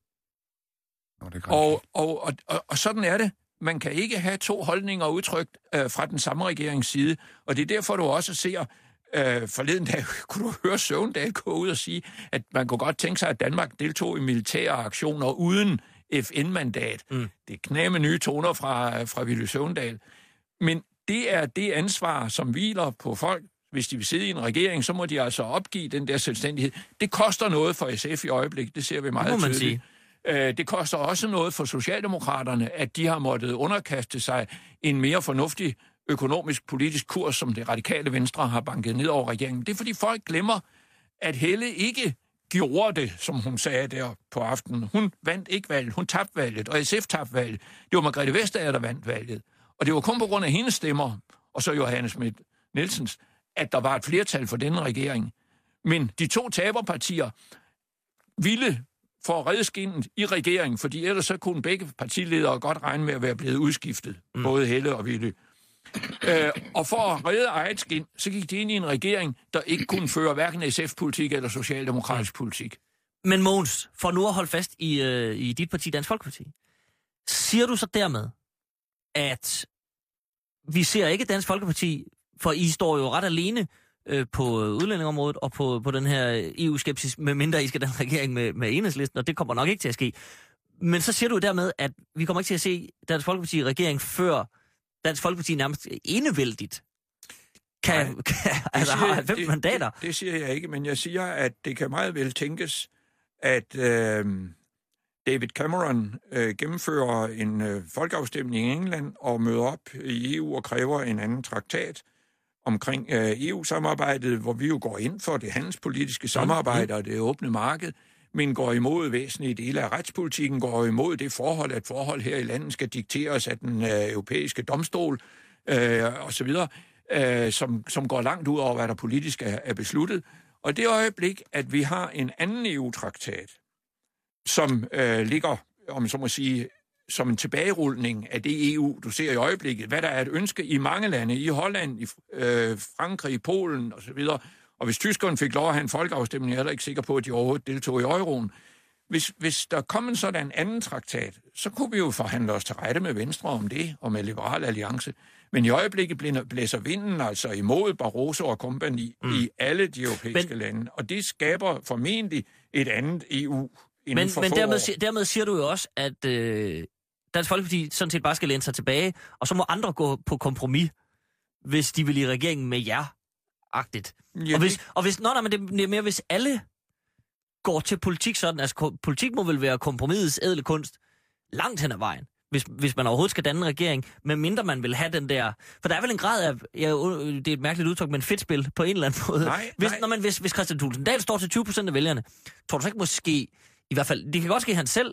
Og sådan er det. Man kan ikke have to holdninger udtrykt fra den samme regerings side, og det er derfor, du også ser, forleden dag kunne du høre Søvndal gå ud og sige, at man kunne godt tænke sig, at Danmark deltog i militære aktioner uden FN-mandat. Mm. Det er knæme nye toner fra Villy Søvndal. Men det er det ansvar, som hviler på folk. Hvis de vil sidde i en regering, så må de altså opgive den der selvstændighed. Det koster noget for SF i øjeblikket, det ser vi meget tydeligt. Det koster også noget for Socialdemokraterne, at de har måttet underkaste sig en mere fornuftig økonomisk politisk kurs, som det radikale Venstre har banket ned over regeringen. Det er fordi folk glemmer, at Helle ikke gjorde det, som hun sagde der på aftenen. Hun vandt ikke valget, hun tabte valget, og SF tabte valget. Det var Margrethe Vestager, der vandt valget. Og det var kun på grund af hendes stemmer, og så Johannes Schmidt-Nielsens, at der var et flertal for denne regering. Men de to taberpartier ville for at redde skindet i regeringen, fordi ellers så kunne begge partiledere godt regne med at være blevet udskiftet, både Helle og Villy. Og for at redde eget skind, så gik de ind i en regering, der ikke kunne føre hverken SF-politik eller socialdemokratisk politik. Men Mogens, for nu at holde fast i dit parti, Dansk Folkeparti, siger du så dermed, at vi ser ikke Dansk Folkeparti, for I står jo ret alene på udlændingområdet og på den her EU-skepsis, medmindre I skal den regering med Enhedslisten, og det kommer nok ikke til at ske. Men så siger du dermed, at vi kommer ikke til at se Dansk Folkeparti regering før Dansk Folkeparti nærmest enevældigt har 90 mandater. Det siger jeg ikke, men jeg siger, at det kan meget vel tænkes, at David Cameron gennemfører en folkeafstemning i England og møder op i EU og kræver en anden traktat omkring EU-samarbejdet, hvor vi jo går ind for det handelspolitiske samarbejde og det åbne marked, men går imod væsentlige dele af retspolitikken, går imod det forhold, at forhold her i landet skal dikteres af den europæiske domstol osv., som går langt ud over, hvad der politisk er besluttet. Og det øjeblik, at vi har en anden EU-traktat, som ligger, om så må sige, som en tilbagerulning af det EU, du ser i øjeblikket, hvad der er et ønske i mange lande, i Holland, i Frankrig, i Polen osv., og hvis tyskerne fik lov at have en folkeafstemning, er jeg ikke sikker på, at de overhovedet deltog i euroen. Hvis der kom en sådan anden traktat, så kunne vi jo forhandle os til rette med Venstre om det, og med Liberal Alliance. Men i øjeblikket blæser vinden altså imod Barroso og kompagni i alle de europæiske lande, og det skaber formentlig et andet EU inden for få år. Dermed siger du jo også, at Dansk Folkeparti sådan set bare skal læne sig tilbage, og så må andre gå på kompromis, hvis de vil i regeringen med jer-agtigt. Ja, men det er mere, hvis alle går til politik sådan, altså politik må vel være kompromisets ædle kunst langt hen ad vejen, hvis man overhovedet skal danne en regering, medmindre man vil have den der, for der er vel en grad af, det er et mærkeligt udtryk, men fedt spil på en eller anden måde. Hvis Kristian Thulesen Dahl står til 20% af vælgerne, tror du så ikke måske, i hvert fald, det kan godt ske, han selv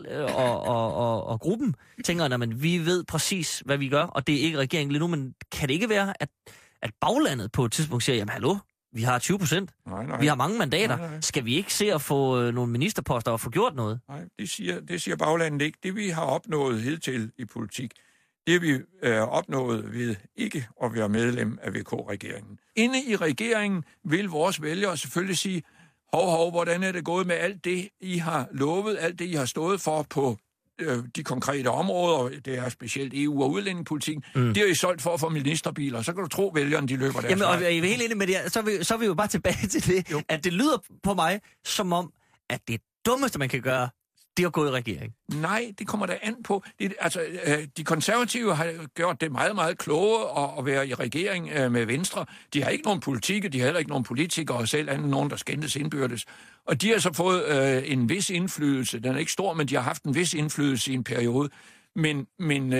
og gruppen tænker, at vi ved præcis, hvad vi gør, og det er ikke regeringen lige nu, men kan det ikke være, at baglandet på et tidspunkt siger, jamen hallo, vi har 20%. Vi har mange mandater. Nej. Skal vi ikke se at få nogle ministerposter og få gjort noget? Nej, det siger baglandet ikke. Det vi har opnået hidtil i politik, det har vi opnået ved ikke at være medlem af VK-regeringen. Inde i regeringen vil vores vælgere selvfølgelig sige, hov, hvordan er det gået med alt det, I har lovet, alt det, I har stået for på de konkrete områder, det er specielt EU og udlændingepolitikken, det har I solgt for at få ministerbiler, så kan du tro, vælgerne de løber deres. Jamen, og jeg er helt enig med det, så er vi jo bare tilbage til det, at det lyder på mig som om, at det dummeste, man kan gøre, det er at gå i regering. Nej, det kommer der an på. De konservative har gjort det meget, meget kloge at være i regering med Venstre. De har ikke nogen politik, de har heller ikke nogen politikere, og selv andet nogen, der skændtes indbyrdes. Og de har så fået en vis indflydelse. Den er ikke stor, men de har haft en vis indflydelse i en periode. Men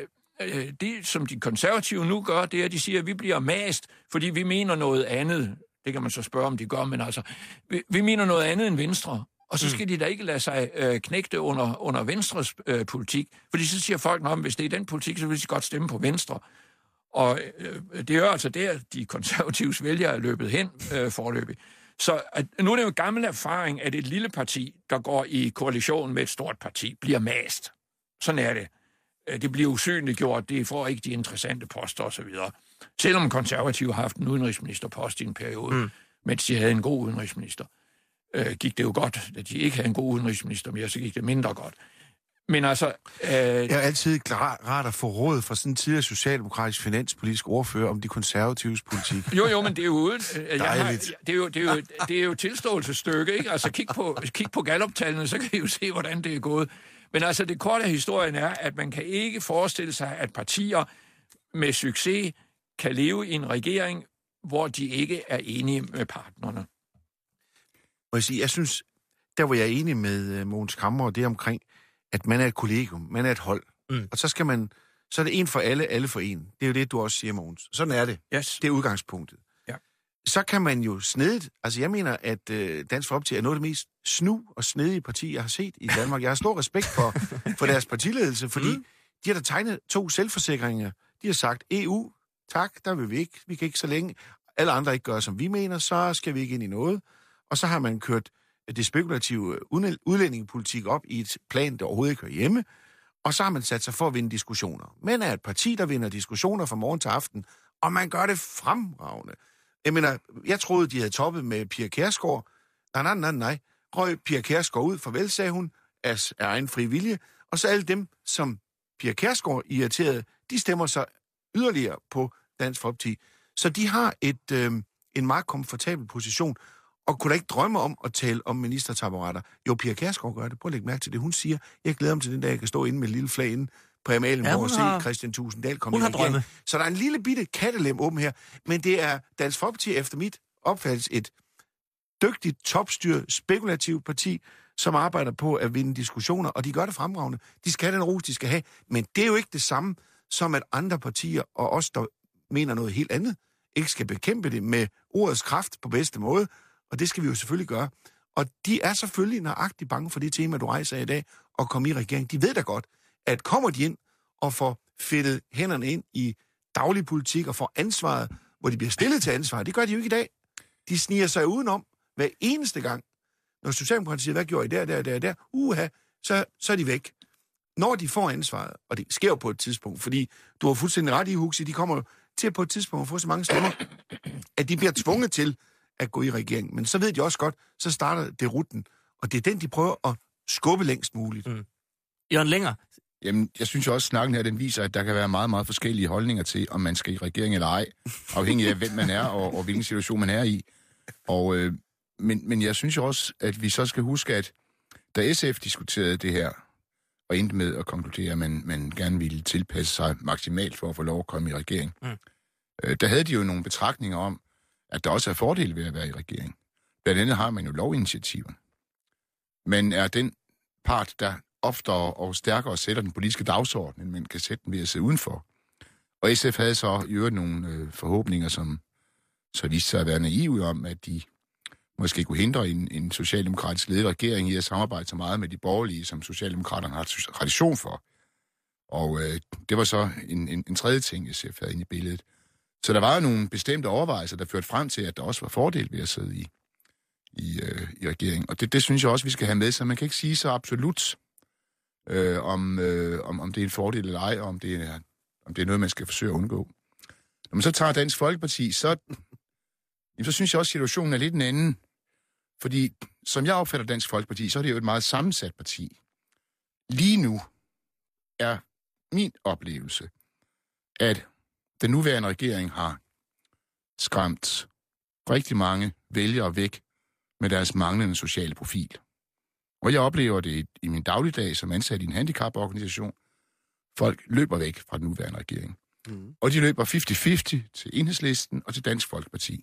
det, som de konservative nu gør, det er, at de siger, at vi bliver mast, fordi vi mener noget andet. Det kan man så spørge, om de gør, men altså, vi mener noget andet end Venstre. Og så skal de da ikke lade sig knægte under Venstres politik. Fordi så siger folk, at hvis det er den politik, så vil de godt stemme på Venstre. Og det er altså der, de konservatives vælgere er løbet hen forløbig. Så nu er det jo en gammel erfaring, at et lille parti, der går i koalition med et stort parti, bliver mast. Sådan er det. Det bliver usynliggjort, det får ikke de interessante poster osv. Selvom konservative har haft en udenrigsministerpost i en periode, mens de havde en god udenrigsminister, gik det jo godt. Da de ikke havde en god udenrigsminister mere, så gik det mindre godt. Men altså... Jeg er altid rart at få råd fra sådan en tidligere socialdemokratisk finanspolitisk ordfører om de konservatives politik. Jo, men det er jo uden... Det er jo tilståelsesstykke, ikke? Altså, kig på Gallup-tallene, så kan I jo se, hvordan det er gået. Men altså, det korte af historien er, at man kan ikke forestille sig, at partier med succes kan leve i en regering, hvor de ikke er enige med partnerne. Må jeg sige, jeg synes, der hvor jeg er enig med Mogens Camre, det er omkring, at man er et kollegium, man er et hold. Og så er det en for alle, alle for en. Det er jo det, du også siger, Mogens. Sådan er det. Yes. Det er udgangspunktet. Ja. Så kan man jo snedigt, altså jeg mener, at Dansk Folkeparti er noget af det mest snu og snedige parti, jeg har set i Danmark. Jeg har stor respekt for deres partiledelse, fordi de har da tegnet 2 selvforsikringer. De har sagt, EU, tak, der vil vi ikke. Vi kan ikke så længe alle andre ikke gør, som vi mener, så skal vi ikke ind i noget. Og så har man kørt det spekulative udlændingepolitik op i et plan, der overhovedet ikke hører hjemme, og så har man sat sig for at vinde diskussioner. Men er et parti, der vinder diskussioner fra morgen til aften, og man gør det fremragende. Jeg troede, de havde toppet med Pia Kjærsgaard. Nej. Røg Pia Kjærsgaard ud, farvel, sagde hun, af egen fri vilje, og så alle dem, som Pia Kjærsgaard irriterede, de stemmer så yderligere på Dansk Folkeparti. Så de har en meget komfortabel position, og kunne da ikke drømme om at tale om ministertaburetter. Jo, Pia Kjærsgaard gør det. Prøv at lægge mærke til det. Hun siger, jeg glæder mig til den dag, jeg kan stå inde med et lille flag inde på Amalienborg og se Christian Thulesen Dahl komme i regeringen. Så der er en lille bitte kattelem åben her, men det er Dansk Folkeparti efter mit opfattelse et dygtigt, topstyret, spekulativt parti, som arbejder på at vinde diskussioner, og de gør det fremragende. De skal have den ros, de skal have, men det er jo ikke det samme, som at andre partier og os, der mener noget helt andet, ikke skal bekæmpe det med ordets kraft på bedste måde, og det skal vi jo selvfølgelig gøre. Og de er selvfølgelig nøjagtigt bange for det tema, du rejser i dag, og komme i regering. De ved da godt, at kommer de ind og får fedtet hænderne ind i daglig politik og får ansvaret, hvor de bliver stillet til ansvar, det gør de jo ikke i dag. De sniger sig udenom hver eneste gang. Når Socialdemokratiet siger, hvad gjorde I der, så er de væk. Når de får ansvaret, og det sker jo på et tidspunkt, fordi du har fuldstændig ret i, Huxi, de kommer til på et tidspunkt at få så mange stemmer, at de bliver tvunget til at gå i regering. Men så ved de også godt, så starter det ruten, og det er den, de prøver at skubbe længst muligt. Jørgen Lenger? Jamen, jeg synes jo også, at snakken her, den viser, at der kan være meget, meget forskellige holdninger til, om man skal i regering eller ej, afhængig af, hvem man er, og hvilken situation man er i. Men jeg synes jo også, at vi så skal huske, at da SF diskuterede det her, og endte med at konkludere, at man gerne ville tilpasse sig maksimalt for at få lov at komme i regering, der havde de jo nogle betragtninger om, at der også er fordele ved at være i regering. Blandt andet har man jo lovinitiativer. Men er den part, der oftere og stærkere sætter den politiske dagsorden, end man kan sætte den ved at sidde udenfor. Og SF havde så i øvrigt nogle forhåbninger, som så viste sig at være naive om, at de måske kunne hindre en socialdemokratisk ledet regering i at samarbejde så meget med de borgerlige, som socialdemokraterne har tradition for. Og det var så en tredje ting, SF havde inde i billedet. Så der var jo nogle bestemte overvejelser, der førte frem til, at der også var fordel ved at sidde i regeringen. Og det synes jeg også, vi skal have med, så man kan ikke sige så absolut, om det er en fordel eller ej, og om det er noget, man skal forsøge at undgå. Når man så tager Dansk Folkeparti, så synes jeg også, at situationen er lidt en anden. Fordi, som jeg opfatter Dansk Folkeparti, så er det jo et meget sammensat parti. Lige nu er min oplevelse, at den nuværende regering har skræmt rigtig mange vælgere væk med deres manglende sociale profil. Og jeg oplever det i min dagligdag som ansat i en handicaporganisation. Folk løber væk fra den nuværende regering. Og de løber 50-50 til Enhedslisten og til Dansk Folkeparti.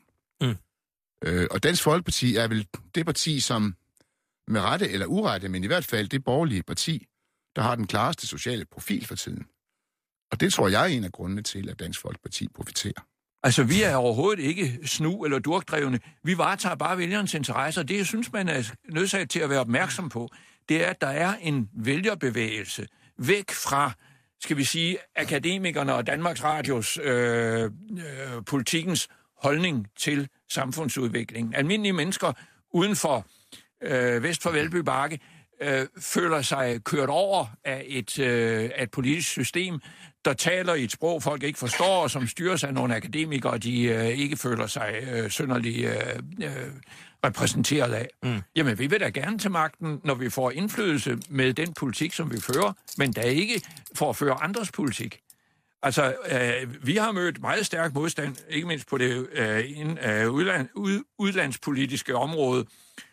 Og Dansk Folkeparti er vel det parti, som med rette eller urette, men i hvert fald det borgerlige parti, der har den klareste sociale profil for tiden. Og det tror jeg er en af grundene til, at Dansk Folkeparti profiterer. Altså, vi er overhovedet ikke snu- eller durkdrevne. Vi varetager bare vælgerens interesser. Det, jeg synes, man er nødsaget til at være opmærksom på, det er, at der er en vælgerbevægelse væk fra, skal vi sige, akademikerne og Danmarks Radios politikens holdning til samfundsudviklingen. Almindelige mennesker uden for vest for Valby Bakke føler sig kørt over af et politisk system, der taler i et sprog, folk ikke forstår, og som styres af nogle akademikere, de ikke føler sig synderligt repræsenteret af. Jamen, vi vil da gerne til magten, når vi får indflydelse med den politik, som vi fører, men da ikke for at føre andres politik. Altså, vi har mødt meget stærk modstand, ikke mindst på det udlandspolitiske område,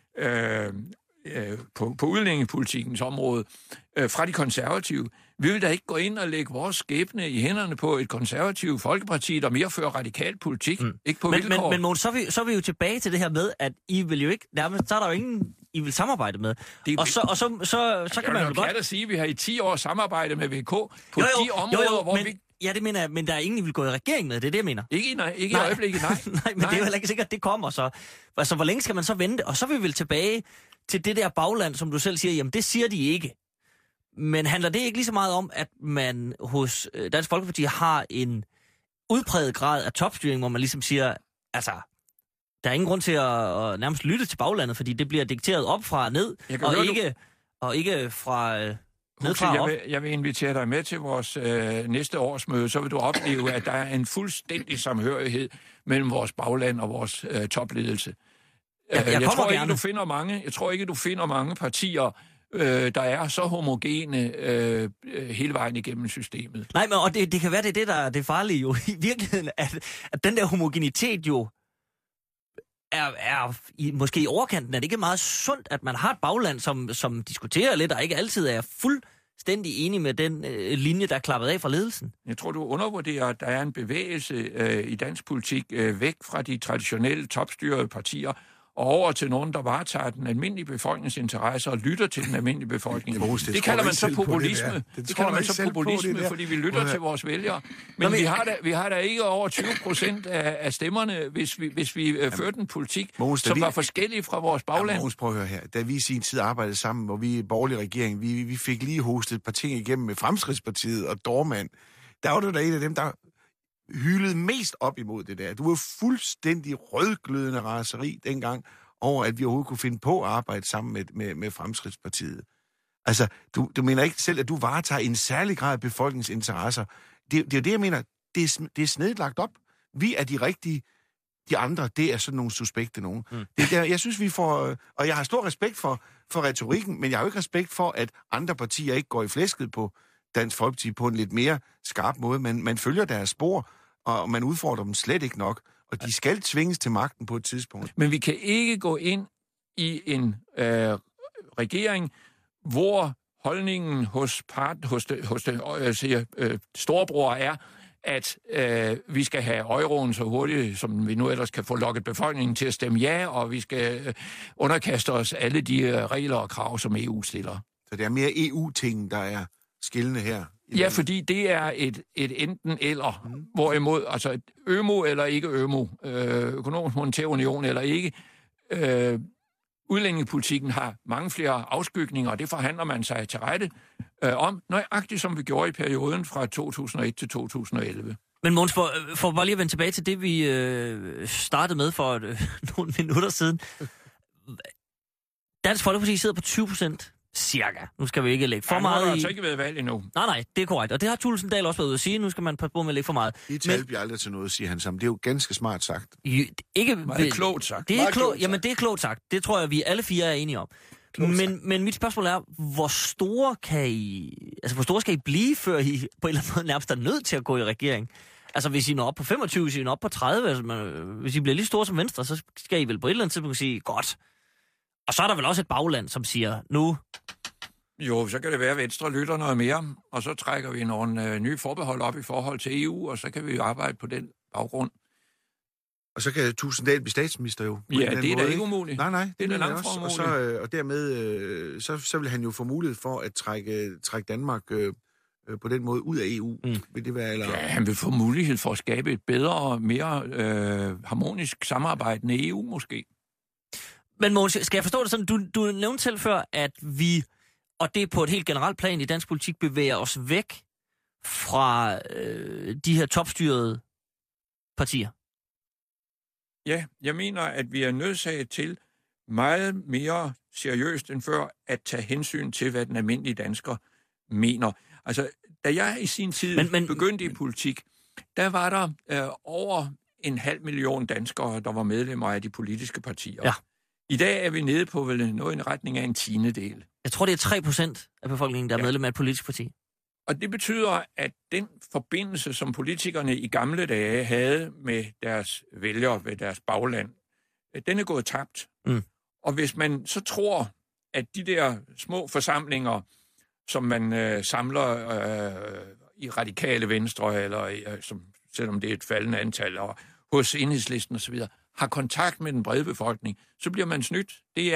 på udlændingepolitikkens område, fra de konservative. Vi vil da ikke gå ind og lægge vores skæbne i hænderne på et konservativt folkeparti, der mere fører radikal politik, ikke på vilkår. Men Mogens, så er vi jo tilbage til det her med, at I vil jo ikke, nærmest, så er der jo ingen, I vil samarbejde med. Så kan man jo godt... Jeg kan da sige, at vi har i 10 år samarbejdet med VK på de områder, hvor vi... Ja, det mener jeg, men der er ingen, I vil gå i regering med, det er det, jeg mener. Ikke i øjeblikket, nej. Nej, men det er jo heller ikke sikkert, at det kommer så. Altså, hvor længe skal man så vente? Og så er vi vel tilbage til det der bagland, som du selv siger, jamen det siger de ikke. Men handler det ikke lige så meget om, at man hos Dansk Folkeparti har en udpræget grad af topstyring, hvor man ligesom siger, altså, der er ingen grund til at nærmest lytte til baglandet, fordi det bliver dikteret op fra ned, og ikke fra... Jeg vil invitere dig med til vores næste årsmøde, så vil du opleve, at der er en fuldstændig samhørighed mellem vores bagland og vores topledelse. Jeg tror ikke, du finder mange partier, der er så homogene hele vejen igennem systemet. Nej, men og det kan være, det er det, der er det farlige jo i virkeligheden, at den der homogenitet jo er måske i overkanten. Er det ikke meget sundt, at man har et bagland, som diskuterer lidt, og ikke altid er fuldstændig enig med den linje, der er klappet af fra ledelsen? Jeg tror, du undervurderer, at der er en bevægelse i dansk politik væk fra de traditionelle topstyrede partier, og over til nogen, der varetager den almindelige befolkningens interesser og lytter til den almindelige befolkning. Det kalder man så populisme. Det kalder man så populisme, fordi vi lytter til vores vælgere. Men vi har da ikke over 20% af stemmerne, hvis vi førte en politik, som var forskellig fra vores bagland. Mogens, prøv at høre her. Da vi i sin tid arbejdede sammen, hvor vi i borgerlig regering, vi fik lige hostet et par ting igennem med Fremskridtspartiet og Dormand. Der var du da en af dem, der hylede mest op imod det der. Du var fuldstændig rødglødende raseri dengang over, at vi overhovedet kunne finde på at arbejde sammen med Fremskridtspartiet. Altså, du mener ikke selv, at du varetager en særlig grad af befolkningens interesser. Det er jo det, jeg mener. Det er snedigt lagt op. Vi er de rigtige. De andre, det er sådan nogle suspekte nogen. Jeg synes, vi får... Og jeg har stor respekt for retorikken, men jeg har jo ikke respekt for, at andre partier ikke går i flæsket på Dansk Folkeparti på en lidt mere skarp måde. Man følger deres spor, og man udfordrer dem slet ikke nok. Og de skal tvinges til magten på et tidspunkt. Men vi kan ikke gå ind i en regering, hvor holdningen hos storebror er, at vi skal have euroen så hurtigt, som vi nu ellers kan få lokket befolkningen til at stemme ja, og vi skal underkaste os alle de regler og krav, som EU stiller. Så det er mere EU-ting, der er skillende her? Ja, fordi det er et enten eller, hvorimod, altså et ømo eller ikke ømo, økonomisk monetær union eller ikke, udlændingepolitikken har mange flere afskygninger, og det forhandler man sig til rette om, nøjagtigt som vi gjorde i perioden fra 2001 til 2011. Men Mogens, for bare lige at vende tilbage til det, vi startede med for nogle minutter siden. Dansk Folkeparti sidder på 20%. Cirka. Nu skal vi ikke lægge for meget i... Nu har der altså ikke været valg endnu. Nej, det er korrekt. Og det har Tulsendal også været ude at sige. Nu skal man passe på med at lægge for meget. De tal bliver aldrig til noget, siger han sammen. Det er jo ganske smart sagt. Meget klogt sagt. Det er klogt. Jamen, det er klogt sagt. Det tror jeg, vi alle fire er enige om. Men mit spørgsmål er, hvor store skal I blive, før I på en eller anden måde nærmest er nødt til at gå i regering? Altså, hvis I når op på 25, hvis I når op på 30, hvis I bliver lige store som Venstre, så skal I vel på et eller andet tidspunkt sige, godt. Og så er der vel også et bagland, som siger, nu... Jo, så kan det være, at Venstre lytter noget mere, og så trækker vi nogle nye forbehold op i forhold til EU, og så kan vi arbejde på den baggrund. Og så kan Tulsendal blive statsminister jo. Ja, det er da ikke umuligt. Nej, det er langt fra umuligt. Og dermed, så vil han jo få mulighed for at trække Danmark på den måde ud af EU. Vil det være, eller... Ja, han vil få mulighed for at skabe et bedre og mere harmonisk samarbejdende EU måske. Men Mogens, skal jeg forstå det sådan, du nævnte selv før, at vi, og det er på et helt generelt plan i dansk politik, bevæger os væk fra de her topstyrede partier? Ja, jeg mener, at vi er nødsaget til meget mere seriøst end før at tage hensyn til, hvad den almindelige dansker mener. Altså, da jeg i sin tid begyndte i politik, der var der over 500.000 danskere, der var medlemmer af de politiske partier. Ja. I dag er vi nede på vel noget i en retning af 1/10. Jeg tror, det er 3% af befolkningen, der er medlem af et politisk parti. Og det betyder, at den forbindelse, som politikerne i gamle dage havde med deres vælgere ved deres bagland, den er gået tabt. Mm. Og hvis man så tror, at de der små forsamlinger, som man samler i radikale venstre, eller selvom det er et faldende antal, og hos Enhedslisten osv., har kontakt med den brede befolkning, så bliver man snydt. Det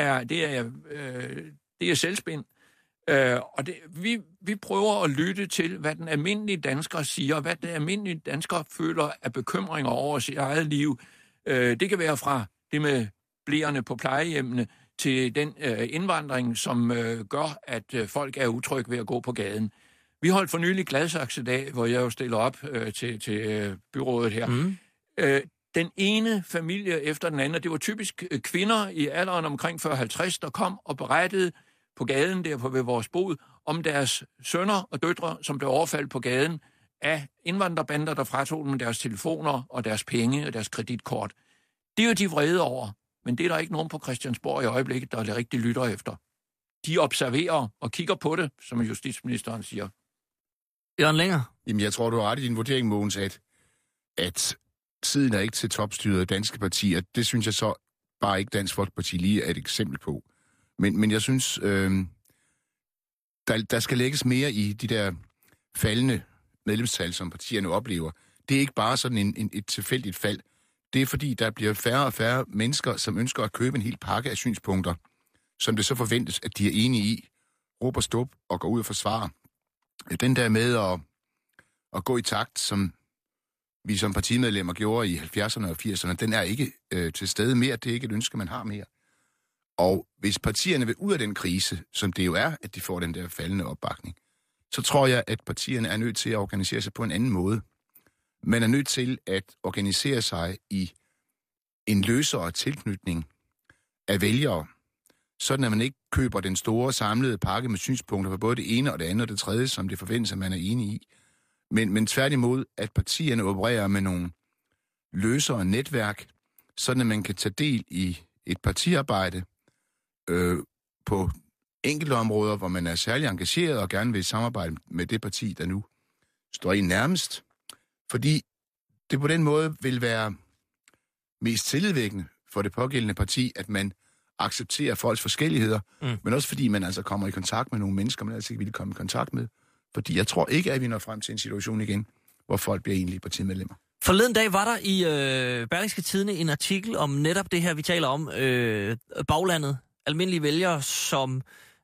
er selvspind. Og vi prøver at lytte til, hvad den almindelige dansker siger, hvad den almindelige dansker føler af bekymringer over sit eget liv. Det kan være fra det med blærerne på plejehjemmene, til den indvandring, som gør, at folk er utrygge ved at gå på gaden. Vi holdt for nylig Gladsaxe-dag, hvor jeg jo stiller op til byrådet her. Mm. Den ene familie efter den anden, det var typisk kvinder i alderen omkring 40-50, der kom og berettede på gaden der ved vores bod, om deres sønner og døtre, som blev overfaldt på gaden af indvandrerbander, der fratog dem deres telefoner og deres penge og deres kreditkort. Det er jo de vrede over, men det er der ikke nogen på Christiansborg i øjeblikket, der rigtig lytter efter. De observerer og kigger på det, som justitsministeren siger. Jørgen Lenger? Jamen, jeg tror, du har ret i din vurdering, Mogens, at tiden er ikke til topstyret danske partier. Det synes jeg så bare ikke Dansk Folkeparti lige er et eksempel på. Men jeg synes, der skal lægges mere i de der faldende medlemstal, som partierne oplever. Det er ikke bare sådan et tilfældigt fald. Det er fordi, der bliver færre og færre mennesker, som ønsker at købe en hel pakke af synspunkter, som det så forventes, at de er enige i, råber stop og går ud og forsvarer. Den der med at gå i takt, som vi som partimedlemmer gjorde i 70'erne og 80'erne, den er ikke til stede mere. Det er ikke et ønske, man har mere. Og hvis partierne vil ud af den krise, som det jo er, at de får den der faldende opbakning, så tror jeg, at partierne er nødt til at organisere sig på en anden måde. Man er nødt til at organisere sig i en løsere tilknytning af vælgere, sådan at man ikke køber den store samlede pakke med synspunkter for både det ene og det andet og det tredje, som det forventes, at man er enig i. Men tværtimod, at partierne opererer med nogle løsere netværk, sådan at man kan tage del i et partiarbejde på enkelte områder, hvor man er særlig engageret og gerne vil samarbejde med det parti, der nu står en nærmest. Fordi det på den måde vil være mest tillidsvækkende for det pågældende parti, at man accepterer folks forskelligheder, men også fordi man altså kommer i kontakt med nogle mennesker, man altså ikke vil komme i kontakt med. Fordi jeg tror ikke, at vi når frem til en situation igen, hvor folk bliver egentlige partimedlemmer. Forleden dag var der i Berlingske Tidende en artikel om netop det her, vi taler om, baglandet. Almindelige vælgere, som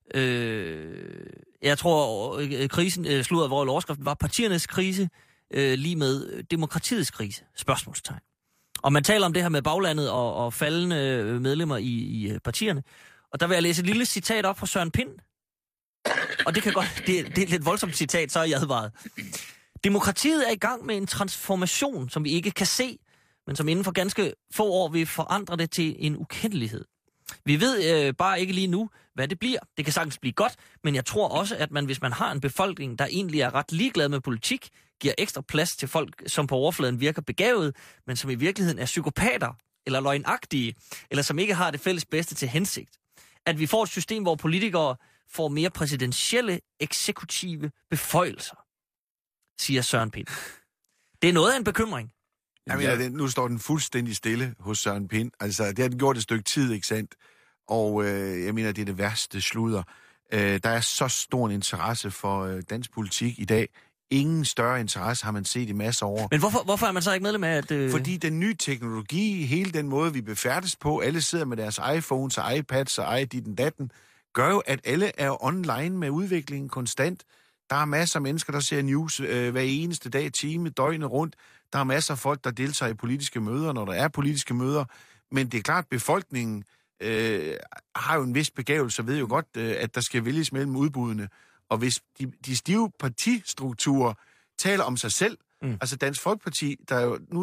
jeg tror, krisen hvor overskriften var partiernes krise, lige med demokratiets krise, spørgsmålstegn. Og man taler om det her med baglandet og faldende medlemmer i partierne. Og der vil jeg læse et lille citat op fra Søren Pind. Og det kan godt, det er et lidt voldsomt citat, så er jeg advaret. Demokratiet er i gang med en transformation, som vi ikke kan se, men som inden for ganske få år vil forandre det til en ukendelighed. Vi ved bare ikke lige nu, hvad det bliver. Det kan sagtens blive godt, men jeg tror også, at hvis man har en befolkning, der egentlig er ret ligeglad med politik, giver ekstra plads til folk, som på overfladen virker begavet, men som i virkeligheden er psykopater eller løgnagtige, eller som ikke har det fælles bedste til hensigt. At vi får et system, hvor politikere får mere præsidentielle, eksekutive beføjelser, siger Søren Pind. Det er noget af en bekymring. Jamen, nu står den fuldstændig stille hos Søren Pind. Altså, det har den gjort et stykke tid, ikke sandt? Og jeg mener, det er det værste sludder. Der er så stor en interesse for dansk politik i dag. Ingen større interesse har man set i masser år. Men hvorfor er man så ikke medlem af at... Fordi den nye teknologi, hele den måde, vi befærdes på, alle sidder med deres iPhones og iPads og ditten datten, gør jo, at alle er online med udviklingen konstant. Der er masser af mennesker, der ser news hver eneste dag, time, døgnet rundt. Der er masser af folk, der deltager i politiske møder, når der er politiske møder. Men det er klart, at befolkningen har jo en vis begævelse og ved jo godt, at der skal vælges mellem udbuddene. Og hvis de stive partistrukturer taler om sig selv, altså Dansk Folkeparti, der jo nu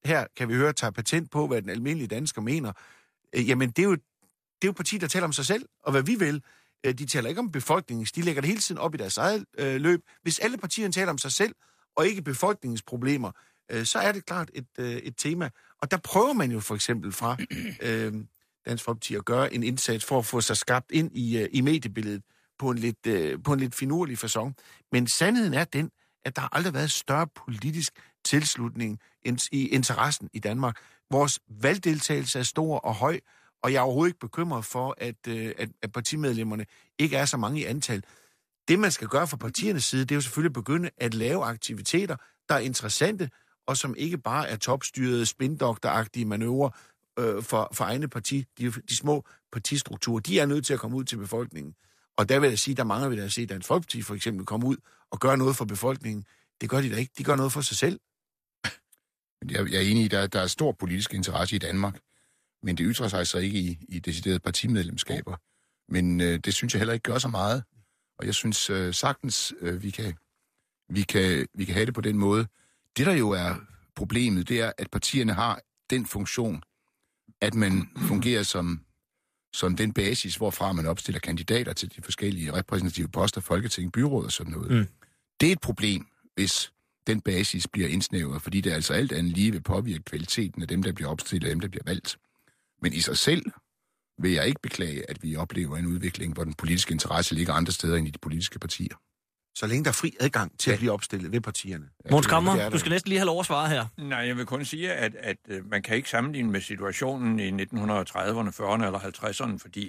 her kan vi høre, tager patent på, hvad den almindelige dansker mener, jamen det er jo partier, der taler om sig selv, og hvad vi vil. De taler ikke om befolkningen, de lægger det hele tiden op i deres eget løb. Hvis alle partierne taler om sig selv, og ikke befolkningens problemer, så er det klart et tema. Og der prøver man jo for eksempel fra Dansk Folkeparti at gøre en indsats for at få sig skabt ind i mediebilledet på en lidt finurlig facon. Men sandheden er den, at der aldrig har været større politisk tilslutning i interessen i Danmark. Vores valgdeltagelse er stor og høj, og jeg er overhovedet ikke bekymret for, at partimedlemmerne ikke er så mange i antal. Det, man skal gøre fra partiernes side, det er jo selvfølgelig at begynde at lave aktiviteter, der er interessante, og som ikke bare er topstyrede, spindokteragtige manøvrer for egne parti. De små partistrukturer, de er nødt til at komme ud til befolkningen. Og der vil jeg sige, at der mangler vi da at se Dansk Folkeparti for eksempel komme ud og gøre noget for befolkningen. Det gør de da ikke. De gør noget for sig selv. Jeg er enig i, at der er stor politisk interesse i Danmark, men det ytrer sig så ikke i deciderede partimedlemskaber. Men det synes jeg heller ikke gør så meget. Og jeg synes sagtens, vi kan have det på den måde. Det, der jo er problemet, det er, at partierne har den funktion, at man fungerer som den basis, hvorfra man opstiller kandidater til de forskellige repræsentative poster, Folketing, byråd og sådan noget. Mm. Det er et problem, hvis den basis bliver indsnævret, fordi det altså alt andet lige vil påvirke kvaliteten af dem, der bliver opstillet og dem, der bliver valgt. Men i sig selv vil jeg ikke beklage, at vi oplever en udvikling, hvor den politiske interesse ligger andre steder end i de politiske partier. Så længe der er fri adgang til at blive opstillet ved partierne. Mogens Camre, du skal næsten lige have lov at svare her. Nej, jeg vil kun sige, at man kan ikke sammenligne med situationen i 1930'erne, 40'erne eller 50'erne, fordi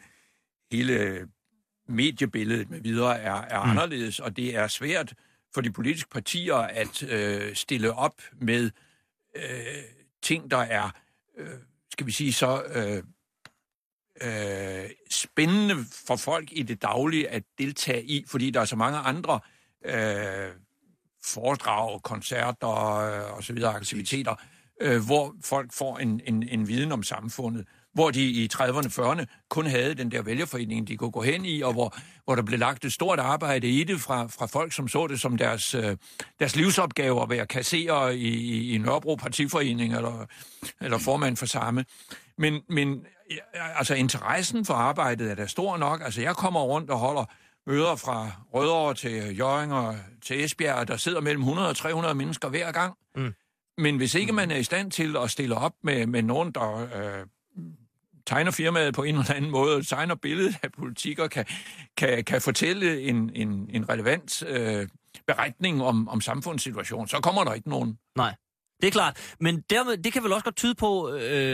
hele mediebilledet med videre er anderledes, og det er svært for de politiske partier at stille op med ting, der er, skal vi sige så, spændende for folk i det daglige at deltage i, fordi der er så mange andre foredrag, koncerter og så videre aktiviteter, hvor folk får en viden om samfundet, hvor de i 30'erne, 40'erne kun havde den der vælgerforening, de kunne gå hen i, og hvor der blev lagt et stort arbejde i det fra folk, som så det som deres livsopgave at være kasserer i Nørrebro Partiforening eller formand for samme. Men altså interessen for arbejdet er da stor nok. Altså jeg kommer rundt og holder møder fra Rødovre til Hjørring og til Esbjerg, og der sidder mellem 100 og 300 mennesker hver gang. Mm. Men hvis ikke man er i stand til at stille op med nogen, der tegner firmaet på en eller anden måde, tegner billedet af politik og kan fortælle en relevant beretning om samfundssituationen, så kommer der ikke nogen. Nej, det er klart. Men dermed, det kan vel også godt tyde på,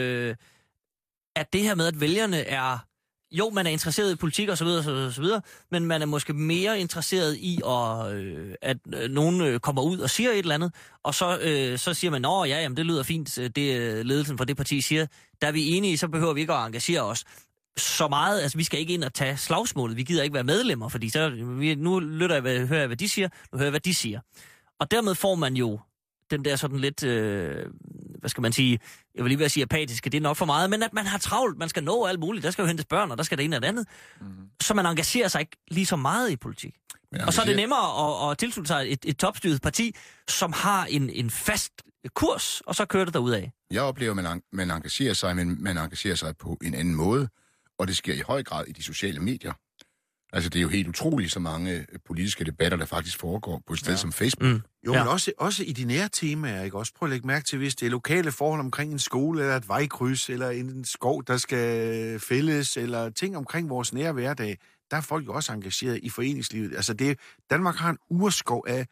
at det her med, at vælgerne er... Jo, man er interesseret i politik og så videre, men man er måske mere interesseret i, at nogen kommer ud og siger et eller andet, og så siger man, jamen det lyder fint, det ledelsen for det parti siger. Der er vi enige, så behøver vi ikke at engagere os så meget. Altså, vi skal ikke ind og tage slagsmålet. Vi gider ikke være medlemmer, fordi nu hører jeg, hvad de siger, nu hører jeg, hvad de siger. Og dermed får man jo den der sådan lidt, hvad skal man sige, jeg vil lige være sige apatiske, det er nok for meget, men at man har travlt, man skal nå alt muligt, der skal jo hentes børn, og der skal det ene og det andet. Mm-hmm. Så man engagerer sig ikke lige så meget i politik. Og så er det nemmere at tilslutte sig et topstyret parti, som har en fast kurs, og så kører det derudad. Jeg oplever, at man engagerer sig, men man engagerer sig på en anden måde, og det sker i høj grad i de sociale medier. Altså, det er jo helt utroligt, så mange politiske debatter, der faktisk foregår på et sted som Facebook. Mm. Jo, men også i de nære temaer, ikke? Også prøv at lægge mærke til, hvis det er lokale forhold omkring en skole, eller et vejkryds, eller en skov, der skal fældes, eller ting omkring vores nære hverdag, der er folk jo også engageret i foreningslivet. Altså, Danmark har en urskov af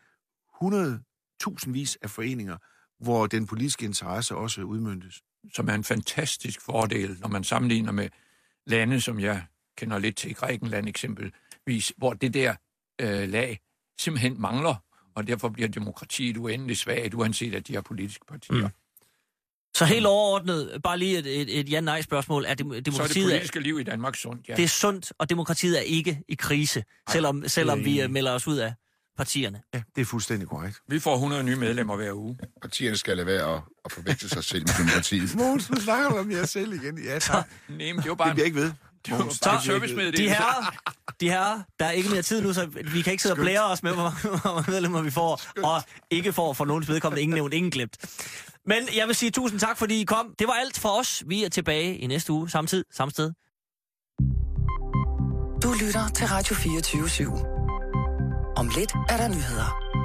100.000 af foreninger, hvor den politiske interesse også udmøntes. Som er en fantastisk fordel, når man sammenligner med lande, som jeg kender lidt til, Grækenland eksempelvis, hvor det der lag simpelthen mangler, og derfor bliver demokratiet uendelig svagt, uanset at de har politiske partier. Mm. Så helt overordnet, bare lige et ja-nej-spørgsmål. Er demokratiet... Så er det politiske liv i Danmark sundt, ja. Det er sundt, og demokratiet er ikke i krise, selvom vi melder os ud af partierne. Ja, det er fuldstændig korrekt. Vi får 100 nye medlemmer hver uge. Ja, partierne skal lade være at forveksle sig selv med demokratiet. Mogens, nu snakker du om jer selv igen. Ja, tak. Nej, men det er jo bare... Det bliver ikke ved. De herrer, der er ikke mere tid nu, så vi kan ikke sidde og blære os med, hvor mange medlemmer vi får, og ikke får for nogens vedkommende ingen nævnt, ingen glemt. Men jeg vil sige tusind tak, fordi I kom. Det var alt for os. Vi er tilbage i næste uge. Samme tid, samme sted. Du lytter til Radio 24/7. Om lidt er der nyheder.